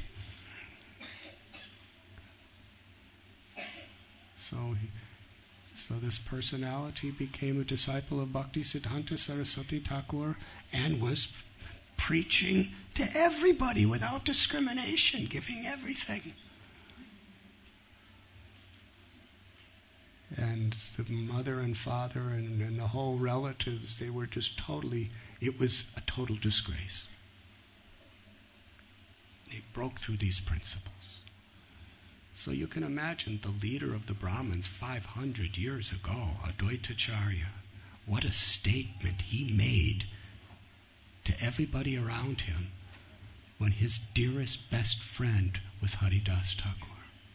So, so this personality became a disciple of Bhaktisiddhanta Saraswati Thakur and was preaching to everybody without discrimination, giving everything. And the mother and father and, and the whole relatives, they were just totally, it was a total disgrace. They broke through these principles. So you can imagine the leader of the Brahmins five hundred years ago, Advaitacharya, what a statement he made to everybody around him when his dearest best friend was Haridas Thakur.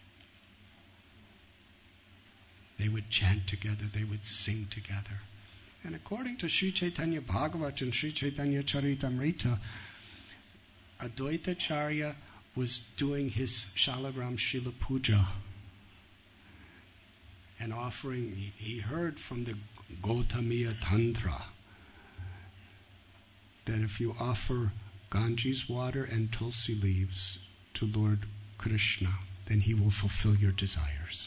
They would chant together, they would sing together. And according to Sri Chaitanya Bhagavat and Sri Chaitanya Charitamrita, Advaitacharya was doing his Shalagram Shila Puja and offering, he heard from the Gautamiya Tantra that if you offer Ganges water and tulsi leaves to Lord Krishna, then he will fulfill your desires.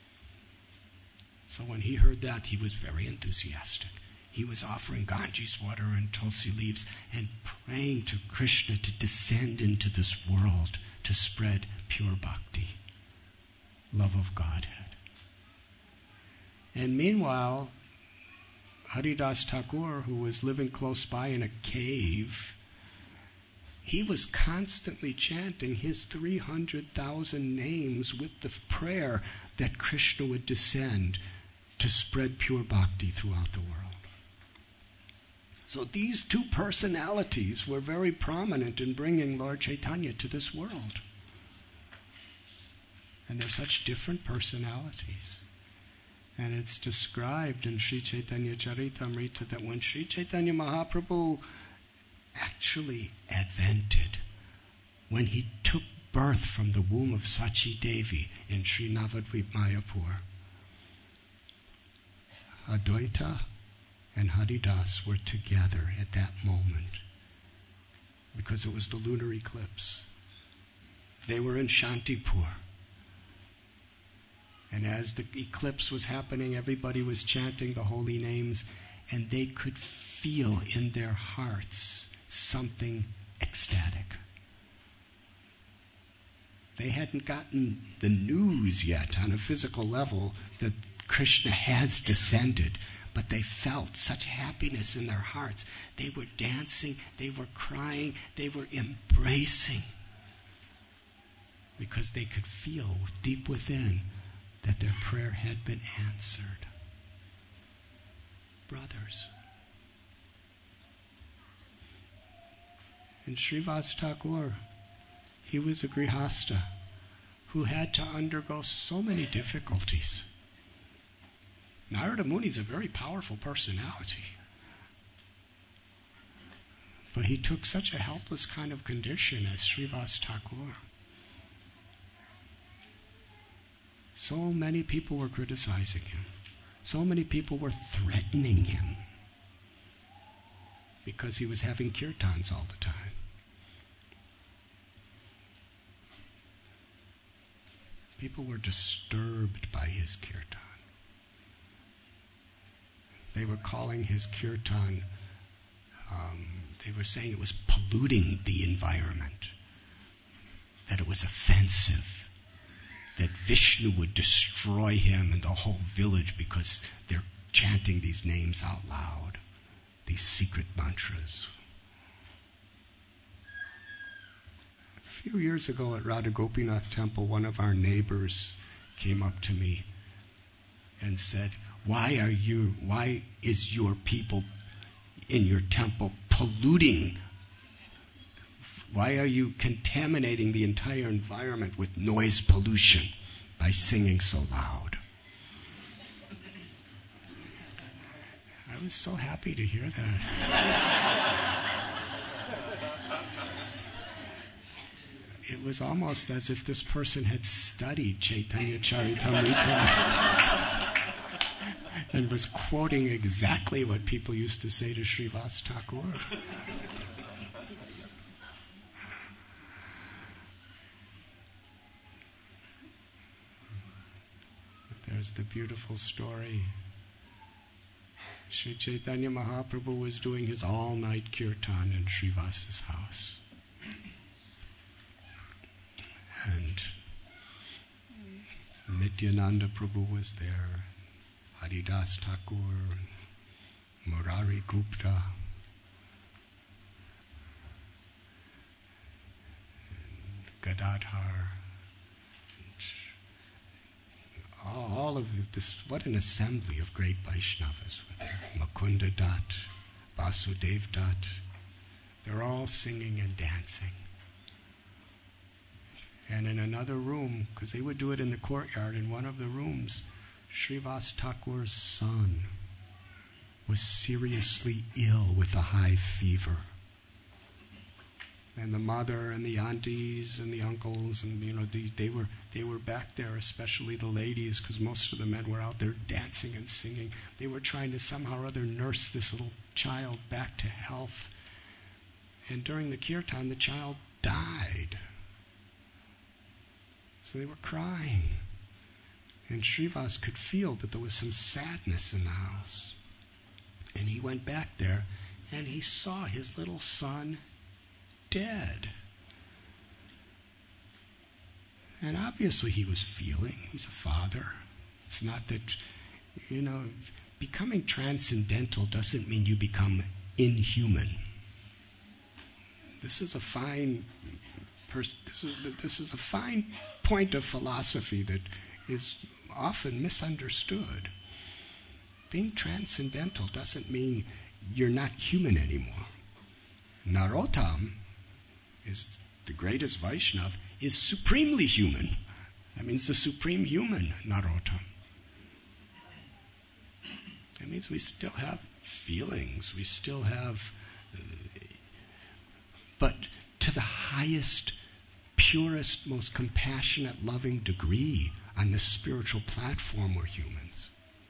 So when he heard that, he was very enthusiastic. He was offering Ganges water and tulsi leaves and praying to Krishna to descend into this world to spread pure bhakti, love of Godhead. And meanwhile, Haridas Thakur, who was living close by in a cave, he was constantly chanting his three hundred thousand names with the prayer that Krishna would descend to spread pure bhakti throughout the world. So these two personalities were very prominent in bringing Lord Chaitanya to this world. And they're such different personalities. And it's described in Sri Chaitanya Charitamrita that when Sri Chaitanya Mahaprabhu actually advented, when he took birth from the womb of Sachi Devi in Sri Navadvip Mayapur, Advaita and Haridas were together at that moment because it was the lunar eclipse. They were in Shantipur. And as the eclipse was happening, everybody was chanting the holy names, and they could feel in their hearts something ecstatic. They hadn't gotten the news yet on a physical level that Krishna has descended, but they felt such happiness in their hearts. They were dancing, they were crying, they were embracing, because they could feel deep within that their prayer had been answered. Brothers. And Srivas Thakur, he was a grihasta who had to undergo so many difficulties. Narada Muni is a very powerful personality. But he took such a helpless kind of condition as Srivas Thakur. So many people were criticizing him. So many people were threatening him because he was having kirtans all the time. People were disturbed by his kirtan. They were calling his kirtan, um, they were saying it was polluting the environment, that it was offensive, that Vishnu would destroy him and the whole village because they're chanting these names out loud, these secret mantras. A few years ago at Radha Gopinath Temple, one of our neighbors came up to me and said, why are you, why is your people in your temple polluting? Why are you contaminating the entire environment with noise pollution by singing so loud? I was so happy to hear that. It was almost as if this person had studied Chaitanya Charitamrita and was quoting exactly what people used to say to Srivas Thakur. There's the beautiful story. Sri Chaitanya Mahaprabhu was doing his all-night kirtan in Srivas's house. And Nityananda Prabhu was there, Haridas Thakur, Murari Gupta, Gadadhar, all, all of this. What an assembly of great Vaishnavas. Mukunda Dutt, Vasudev Dutt. They're all singing and dancing. And in another room, because they would do it in the courtyard, in one of the rooms, Srivas Thakur's son was seriously ill with a high fever. And the mother and the aunties and the uncles and, you know, the, they were they were back there, especially the ladies, because most of the men were out there dancing and singing. They were trying to somehow or other nurse this little child back to health. And during the kirtan, the child died. So they were crying. And Srivas could feel that there was some sadness in the house. And he went back there and he saw his little son dead. And obviously he was feeling. He's a father. It's not that, you know, becoming transcendental doesn't mean you become inhuman. This is a fine pers- this is this is a fine point of philosophy that is often misunderstood. Being transcendental doesn't mean you're not human anymore. Narottam is the greatest Vaishnav, is supremely human. That means the supreme human, Narottam. It means we still have feelings. We still have... Uh, but to the highest, purest, most compassionate, loving degree on this spiritual platform, we're humans.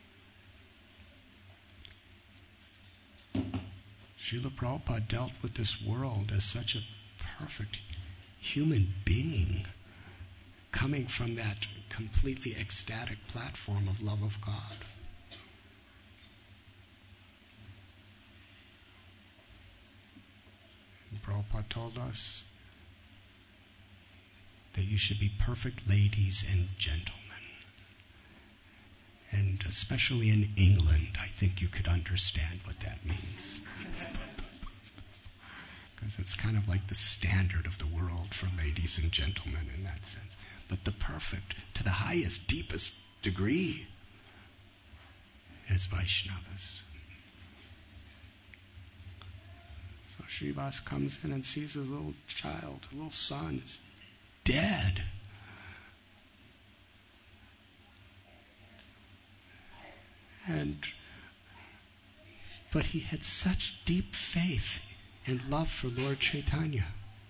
Srila Prabhupada dealt with this world as such a perfect human being coming from that completely ecstatic platform of love of God. And Prabhupada told us that you should be perfect ladies and gentlemen. And especially in England, I think you could understand what that means. Because it's kind of like the standard of the world for ladies and gentlemen in that sense. But the perfect, to the highest, deepest degree, as Vaishnavas. So Srivas comes in and sees his little child, a little son, is dead. And, but he had such deep faith and love for Lord Chaitanya.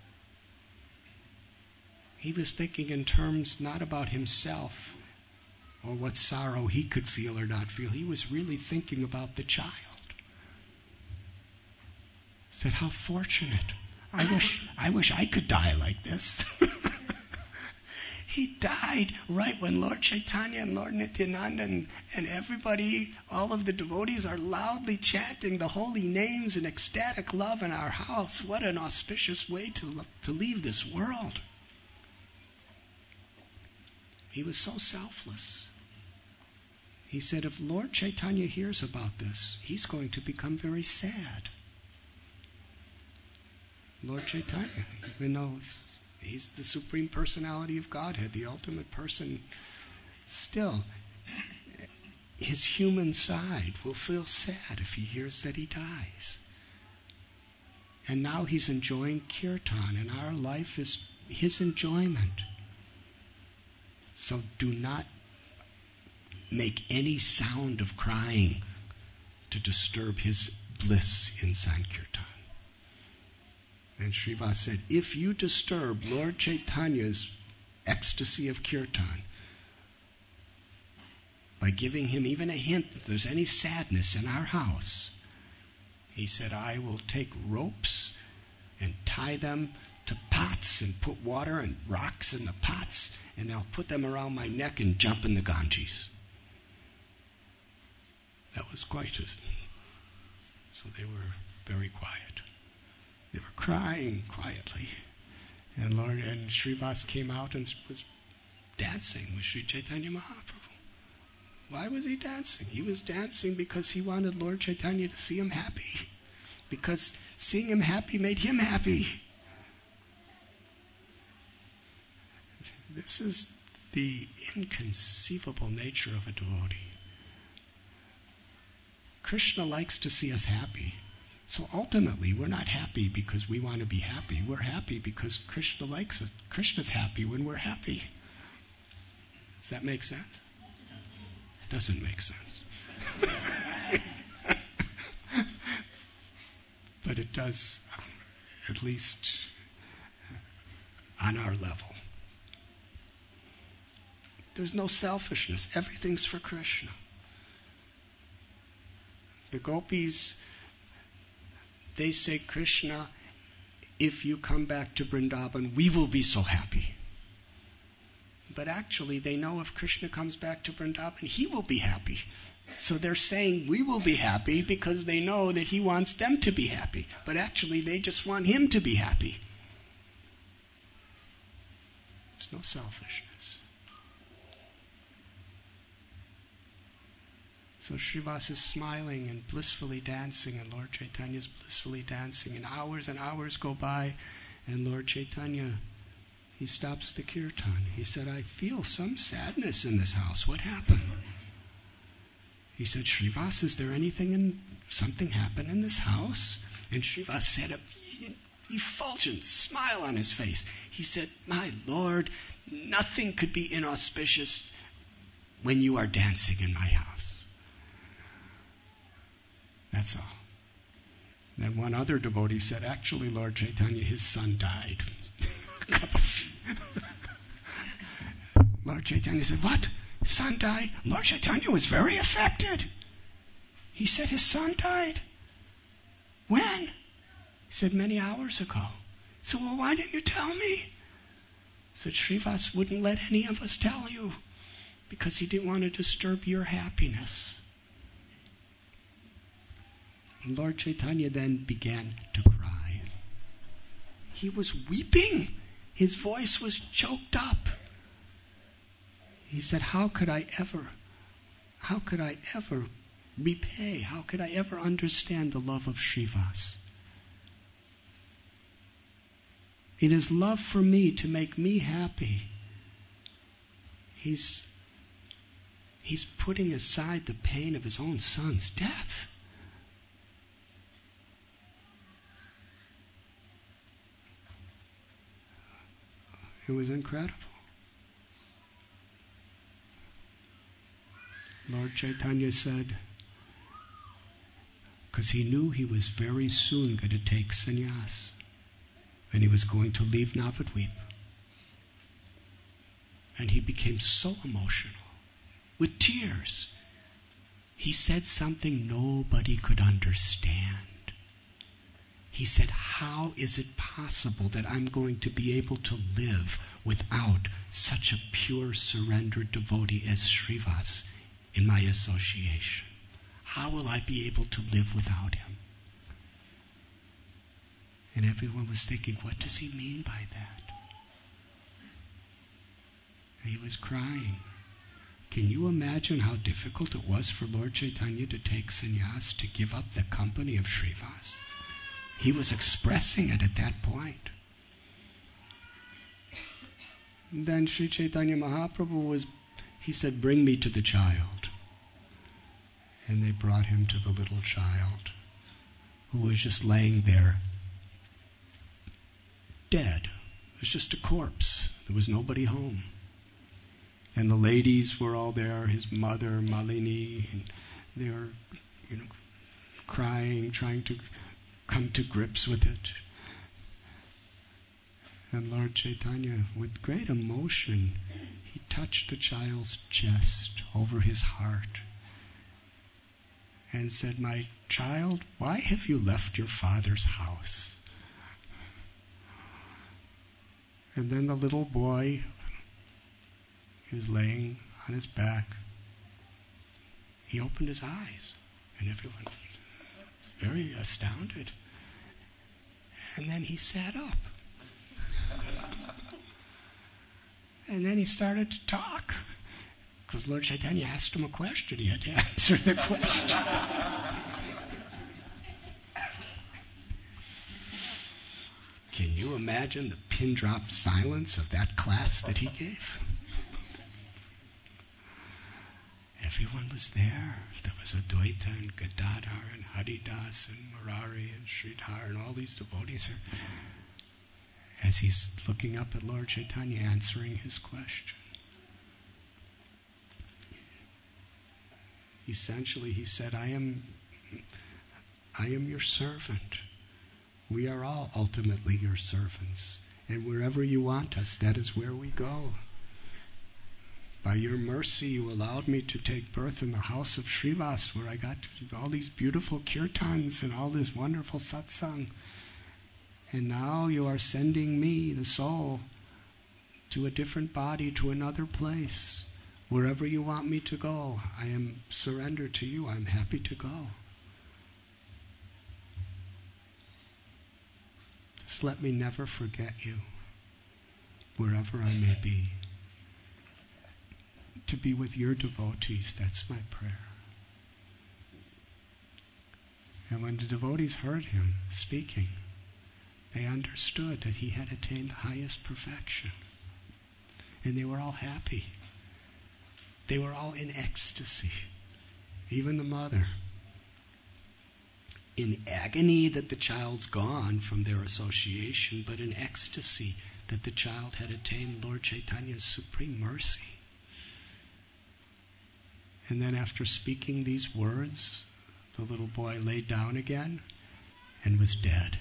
He was thinking in terms not about himself or what sorrow he could feel or not feel. He was really thinking about the child. Said, how fortunate. I wish, I wish I could die like this. He died right when Lord Chaitanya and Lord Nityananda and, and everybody, all of the devotees are loudly chanting the holy names in ecstatic love in our house. What an auspicious way to, to leave this world. He was so selfless. He said, if Lord Chaitanya hears about this, he's going to become very sad. Lord Chaitanya, even though he's the Supreme Personality of Godhead, the ultimate person, still, his human side will feel sad if he hears that he dies. And now he's enjoying kirtan, and our life is his enjoyment. So do not make any sound of crying to disturb his bliss in Sankirtan. And Srivas said, if you disturb Lord Chaitanya's ecstasy of kirtan by giving him even a hint that there's any sadness in our house, he said, I will take ropes and tie them to pots and put water and rocks in the pots, and I'll put them around my neck and jump in the Ganges. That was quite a... So they were very quiet. They were crying quietly. And Lord and Srivas came out and was dancing with Sri Chaitanya Mahaprabhu. Why was he dancing? He was dancing because he wanted Lord Chaitanya to see him happy. Because seeing him happy made him happy. This is the inconceivable nature of a devotee. Krishna likes to see us happy. So ultimately, we're not happy because we want to be happy. We're happy because Krishna likes it. Krishna's happy when we're happy. Does that make sense? It doesn't make sense. But it does, at least on our level. There's no selfishness. Everything's for Krishna. The gopis, they say, Krishna, if you come back to Vrindavan, we will be so happy. But actually, they know if Krishna comes back to Vrindavan, he will be happy. So they're saying we will be happy because they know that he wants them to be happy. But actually, they just want him to be happy. There's no selfishness. So Srivas is smiling and blissfully dancing, and Lord Chaitanya is blissfully dancing, and hours and hours go by, and Lord Chaitanya, he stops the kirtan. He said, I feel some sadness in this house. What happened? He said, Srivas, is there anything in, something happened in this house? And Srivas said, a effulgent smile on his face. He said, my Lord, nothing could be inauspicious when you are dancing in my house. That's all. Then one other devotee said, actually, Lord Chaitanya, his son died. Lord Chaitanya said, what? His son died? Lord Chaitanya was very affected. He said his son died. When? He said, many hours ago. He said, well, why didn't you tell me? He said, Srivas wouldn't let any of us tell you because he didn't want to disturb your happiness. And Lord Chaitanya then began to cry. He was weeping. His voice was choked up. He said, how could I ever, how could I ever repay? How could I ever understand the love of Srivas? It is love for me to make me happy. He's, he's putting aside the pain of his own son's death. It was incredible. Lord Chaitanya said, because he knew he was very soon going to take sannyas, and he was going to leave Navadvip. And he became so emotional, with tears. He said something nobody could understand. He said, how is it possible that I'm going to be able to live without such a pure surrendered devotee as Srivas in my association? How will I be able to live without him? And everyone was thinking, what does he mean by that? And he was crying. Can you imagine how difficult it was for Lord Chaitanya to take sannyas, to give up the company of Srivas? He was expressing it at that point. And then Sri Chaitanya Mahaprabhu was, he said, bring me to the child. And they brought him to the little child, who was just laying there, dead. It was just a corpse. There was nobody home. And the ladies were all there, his mother, Malini, and they were, you know, crying, trying to come to grips with it. And Lord Chaitanya, with great emotion, he touched the child's chest over his heart and said, my child, why have you left your father's house? And then the little boy, he was laying on his back, he opened his eyes, and everyone was very astounded. And then he sat up. And then he started to talk. Because Lord Chaitanya asked him a question. He had to answer the question. Can you imagine the pin-drop silence of that class that he gave? Everyone was there. There was Advaita and Gadadhar and Haridas and Murari and Sridhar and all these devotees are, as he's looking up at Lord Chaitanya answering his question. Essentially, he said, I am, I am your servant. We are all ultimately your servants. And wherever you want us, that is where we go. By your mercy, you allowed me to take birth in the house of Srivas, where I got to do all these beautiful kirtans and all this wonderful satsang. And now you are sending me, the soul, to a different body, to another place. Wherever you want me to go, I am surrendered to you. I'm happy to go. Just let me never forget you, wherever I may be. To be with your devotees, that's my prayer. And when the devotees heard him speaking, they understood that he had attained the highest perfection. And they were all happy. They were all in ecstasy. Even the mother. In agony that the child's gone from their association, but in ecstasy that the child had attained Lord Chaitanya's supreme mercy. And then after speaking these words, the little boy laid down again and was dead.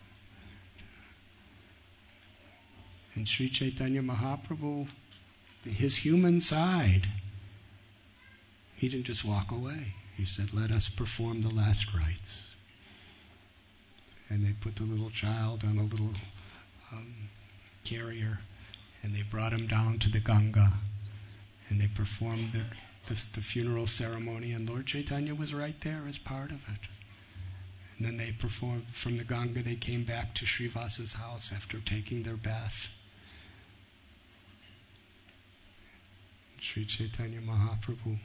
And Sri Chaitanya Mahaprabhu, his human side, he didn't just walk away. He said, let us perform the last rites. And they put the little child on a little um, carrier, and they brought him down to the Ganga, and they performed the, the, the funeral ceremony, and Lord Chaitanya was right there as part of it. And then they performed, from the Ganga they came back to Srivasa's house after taking their bath. Sri Chaitanya Mahaprabhu,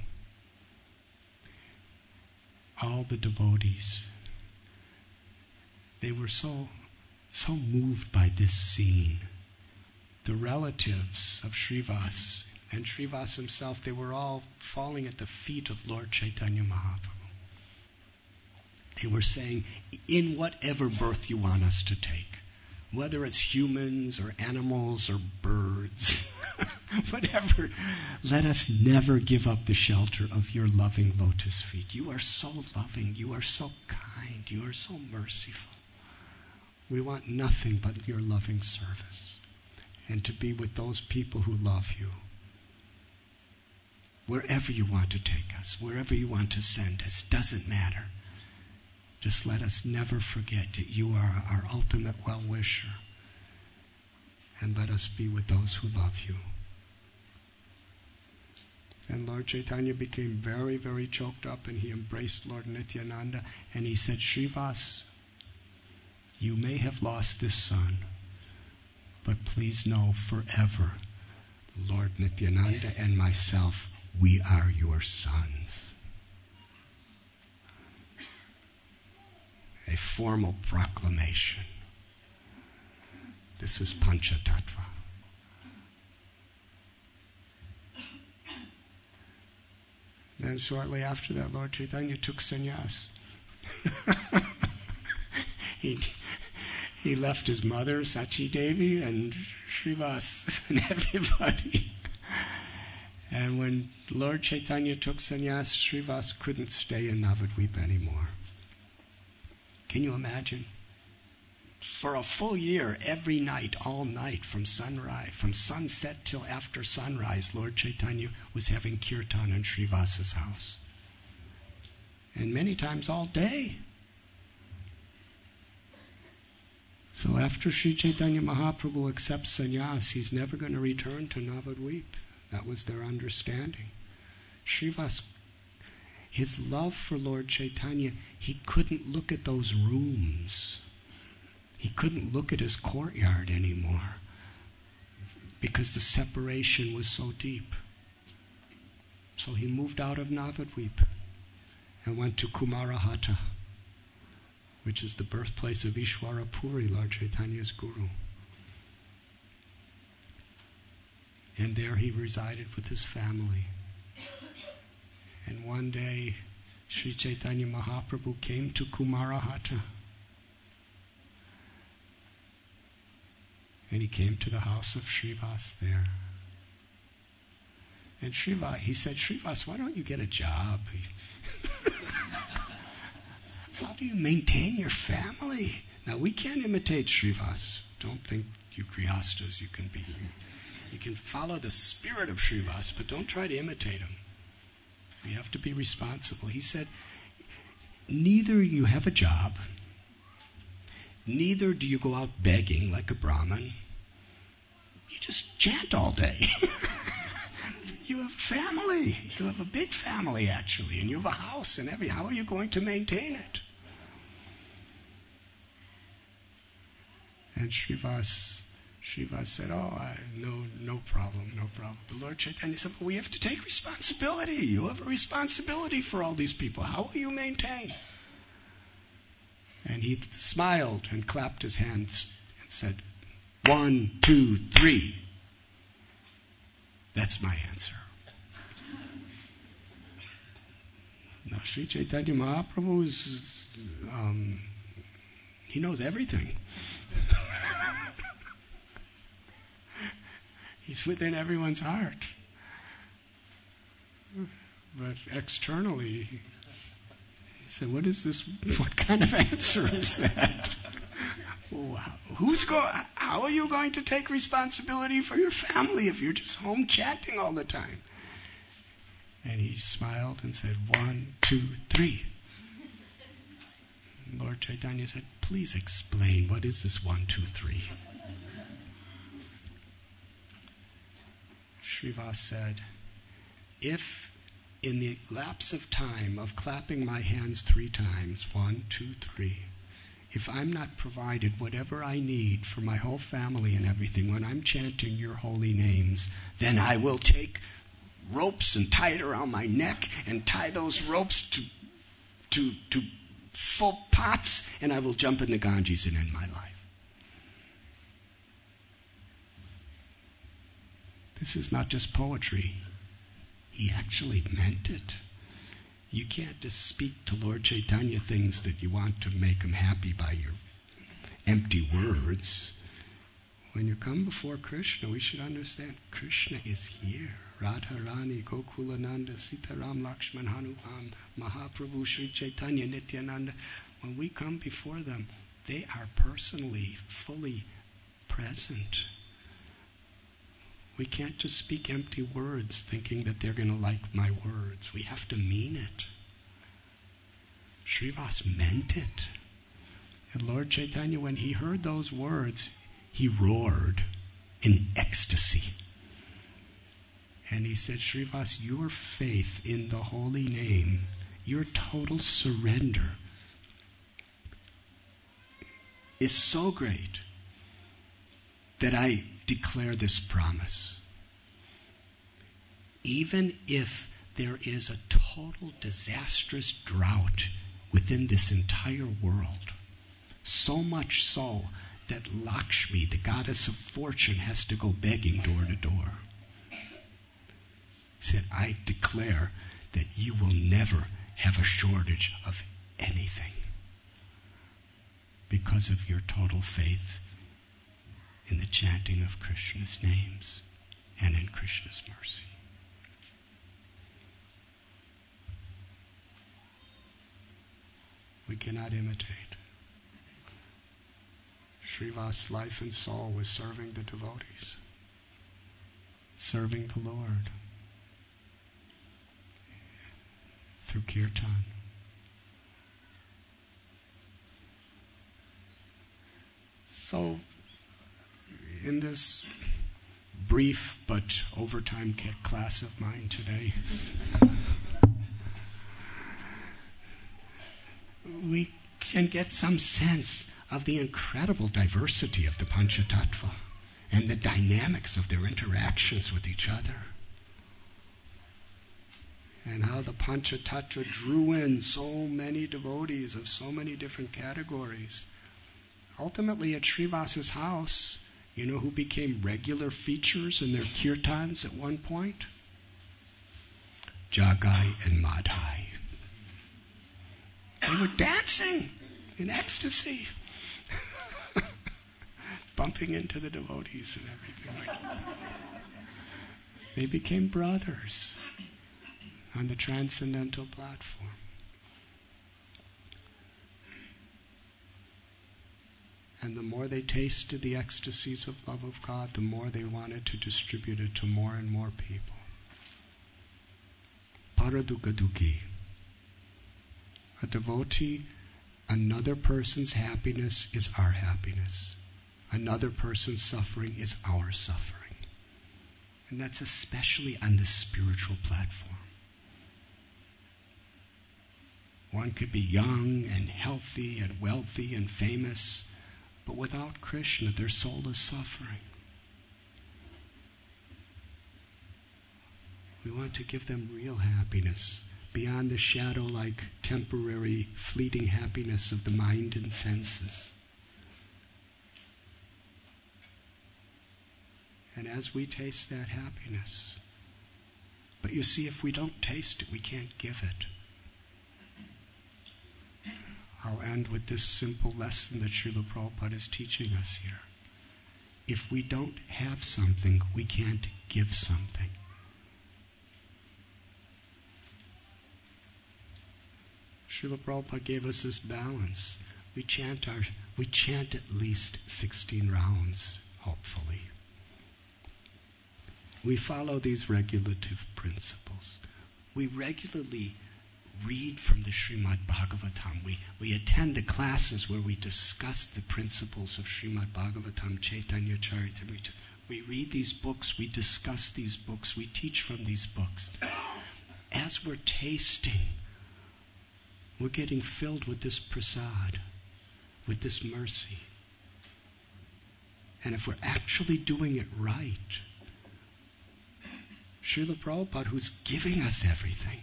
all the devotees, they were so, so moved by this scene. The relatives of Srivas and Srivas himself, they were all falling at the feet of Lord Chaitanya Mahaprabhu. They were saying, in whatever birth you want us to take, whether it's humans or animals or birds, whatever, let us never give up the shelter of your loving lotus feet. You are so loving, you are so kind, you are so merciful. We want nothing but your loving service and to be with those people who love you. Wherever you want to take us, wherever you want to send us, doesn't matter. Just let us never forget that you are our ultimate well-wisher. And let us be with those who love you. And Lord Chaitanya became very, very choked up, and he embraced Lord Nityananda, and he said, Srivas, you may have lost this son, but please know forever, Lord Nityananda and myself, we are your sons. A formal proclamation. This is Panchatattva. Then shortly after that, Lord Chaitanya took sannyas. he, he left his mother, Sachi Devi, and Srivas, and everybody. And when Lord Chaitanya took sannyas, Srivas couldn't stay in Navadvip anymore. Can you imagine? For a full year, every night, all night, from sunrise, from sunset till after sunrise, Lord Chaitanya was having kirtan in Srivasa's house. And many times all day. So after Sri Chaitanya Mahaprabhu accepts sannyas, he's never going to return to Navadvip. That was their understanding. Srivas, his love for Lord Chaitanya, he couldn't look at those rooms. He couldn't look at his courtyard anymore because the separation was so deep. So he moved out of Navadvip and went to Kumarahata, which is the birthplace of Ishwara Puri, Lord Chaitanya's guru. And there he resided with his family. And one day, Sri Chaitanya Mahaprabhu came to Kumarahata. And he came to the house of Srivas there. And Srivas, he said, Srivas, why don't you get a job? How do you maintain your family? Now, we can't imitate Srivas. Don't think you Grihastas, you can be... You can follow the spirit of Srivas, but don't try to imitate him. You have to be responsible. He said, neither you have a job, neither do you go out begging like a Brahmin. You just chant all day. You have a family. You have a big family, actually, and you have a house and everything. How are you going to maintain it? And Srivas... Srivas said, oh, I, no no problem, no problem. The Lord Chaitanya said, well, we have to take responsibility. You have a responsibility for all these people. How will you maintain? And he smiled and clapped his hands and said, one, two, three. That's my answer. Now, Sri Chaitanya Mahaprabhu is, um, he knows everything. He's within everyone's heart. But externally, said, what is this? What kind of answer is that? Wow. Who's go? How are you going to take responsibility for your family if you're just home chatting all the time? And he smiled and said, one, two, three. And Lord Chaitanya said, please explain, what is this one, two, three? Srivas said, if in the lapse of time of clapping my hands three times, one, two, three, if I'm not provided whatever I need for my whole family and everything when I'm chanting your holy names, then I will take ropes and tie it around my neck and tie those ropes to to to full pots, and I will jump in the Ganges and end my life. This is not just poetry. He actually meant it. You can't just speak to Lord Chaitanya things that you want to make him happy by your empty words. When you come before Krishna, we should understand Krishna is here. Radharani, Gokulananda, Sitaram, Lakshman, Hanuman, Mahaprabhu, Sri Chaitanya, Nityananda. When we come before them, they are personally, fully present. We can't just speak empty words thinking that they're going to like my words. We have to mean it. Srivas meant it. And Lord Chaitanya, when he heard those words, he roared in ecstasy. And he said, Srivas, your faith in the holy name, your total surrender is so great that I declare this promise. Even if there is a total disastrous drought within this entire world, so much so that Lakshmi, the goddess of fortune, has to go begging door to door. He said, I declare that you will never have a shortage of anything because of your total faith in the chanting of Krishna's names and in Krishna's mercy. We cannot imitate. Srivas' life and soul was serving the devotees, serving the Lord through kirtan. So, in this brief but overtime class of mine today, we can get some sense of the incredible diversity of the Panchatattva and the dynamics of their interactions with each other. And how the Panchatattva drew in so many devotees of so many different categories. Ultimately, at Srivas's house, you know who became regular features in their kirtans at one point? Jagai and Madhai. They were dancing in ecstasy, bumping into the devotees and everything like that. They became brothers on the transcendental platform. And the more they tasted the ecstasies of love of God, the more they wanted to distribute it to more and more people. Paradukaduki. A devotee, another person's happiness is our happiness. Another person's suffering is our suffering. And that's especially on the spiritual platform. One could be young and healthy and wealthy and famous, but without Krishna, their soul is suffering. We want to give them real happiness, beyond the shadow-like, temporary, fleeting happiness of the mind and senses. And as we taste that happiness, but you see, if we don't taste it, we can't give it. I'll end with this simple lesson that Srila Prabhupada is teaching us here. If we don't have something, we can't give something. Srila Prabhupada gave us this balance. We chant our, we chant at least sixteen rounds, hopefully. We follow these regulative principles. We regularly read from the Srimad Bhagavatam. We, we attend the classes where we discuss the principles of Srimad Bhagavatam, Chaitanya Charitamrita. We read these books, we discuss these books, we teach from these books. As we're tasting, we're getting filled with this prasad, with this mercy. And if we're actually doing it right, Srila Prabhupada, who's giving us everything,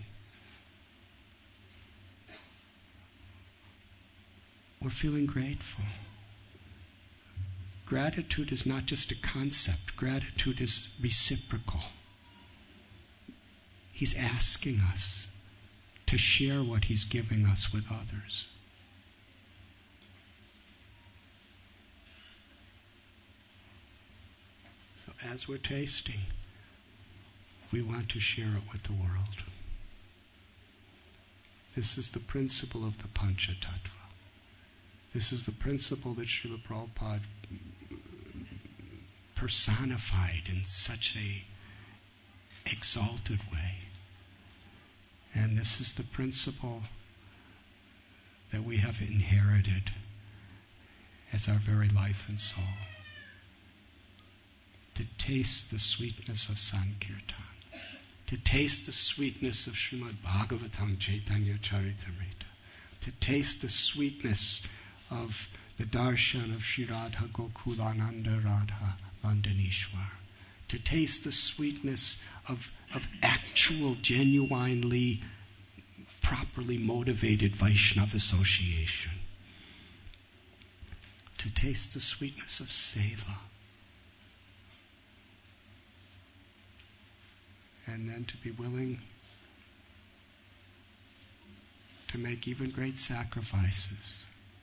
we're feeling grateful. Gratitude is not just a concept. Gratitude is reciprocal. He's asking us to share what He's giving us with others. So as we're tasting, we want to share it with the world. This is the principle of the Panchatattva. This is the principle that Srila Prabhupada personified in such a exalted way. And this is the principle that we have inherited as our very life and soul. To taste the sweetness of Sankirtan. To taste the sweetness of Srimad Bhagavatam Chaitanya Charitamrita. To taste the sweetness of the darshan of Shri Radha Gokulananda Radha Vandanishwar. To taste the sweetness of, of actual, genuinely, properly motivated Vaishnava association. To taste the sweetness of seva. And then to be willing to make even great sacrifices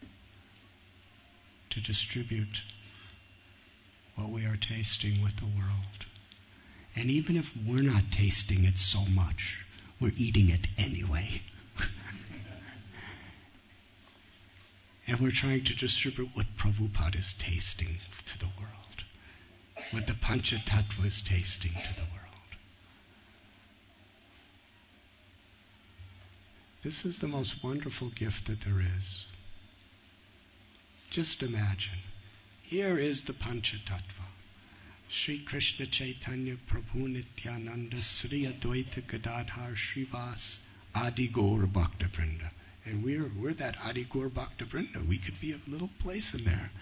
to distribute what we are tasting with the world. And even if we're not tasting it so much, we're eating it anyway. And we're trying to distribute what Prabhupada is tasting to the world. What the Panchatattva is tasting to the world. This is the most wonderful gift that there is. Just imagine. Here is the Panchatattva. Sri Krishna Chaitanya Prabhu Nityananda Sri Advaita Gadadhar Srivas Adi Gaur Bhakta Vrinda. And we're, we're that Adi Gaur Bhakta Vrinda. We could be a little place in there.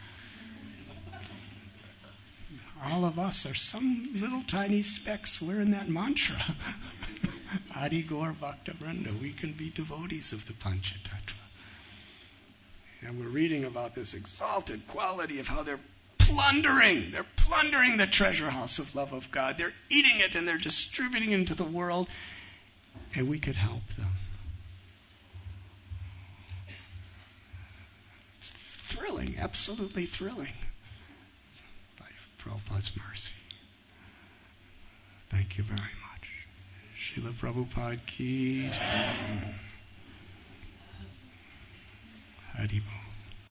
All of us are some little tiny specks. We're in that mantra. Adi Gaur Bhakta Vrinda. We can be devotees of the Panchatattva. And we're reading about this exalted quality of how they're plundering. They're plundering the treasure house of love of God. They're eating it and they're distributing it into the world. And we could help them. It's thrilling, absolutely thrilling. By Prabhupada's mercy. Thank you very much. Srila Prabhupada ki Jai. Haribo.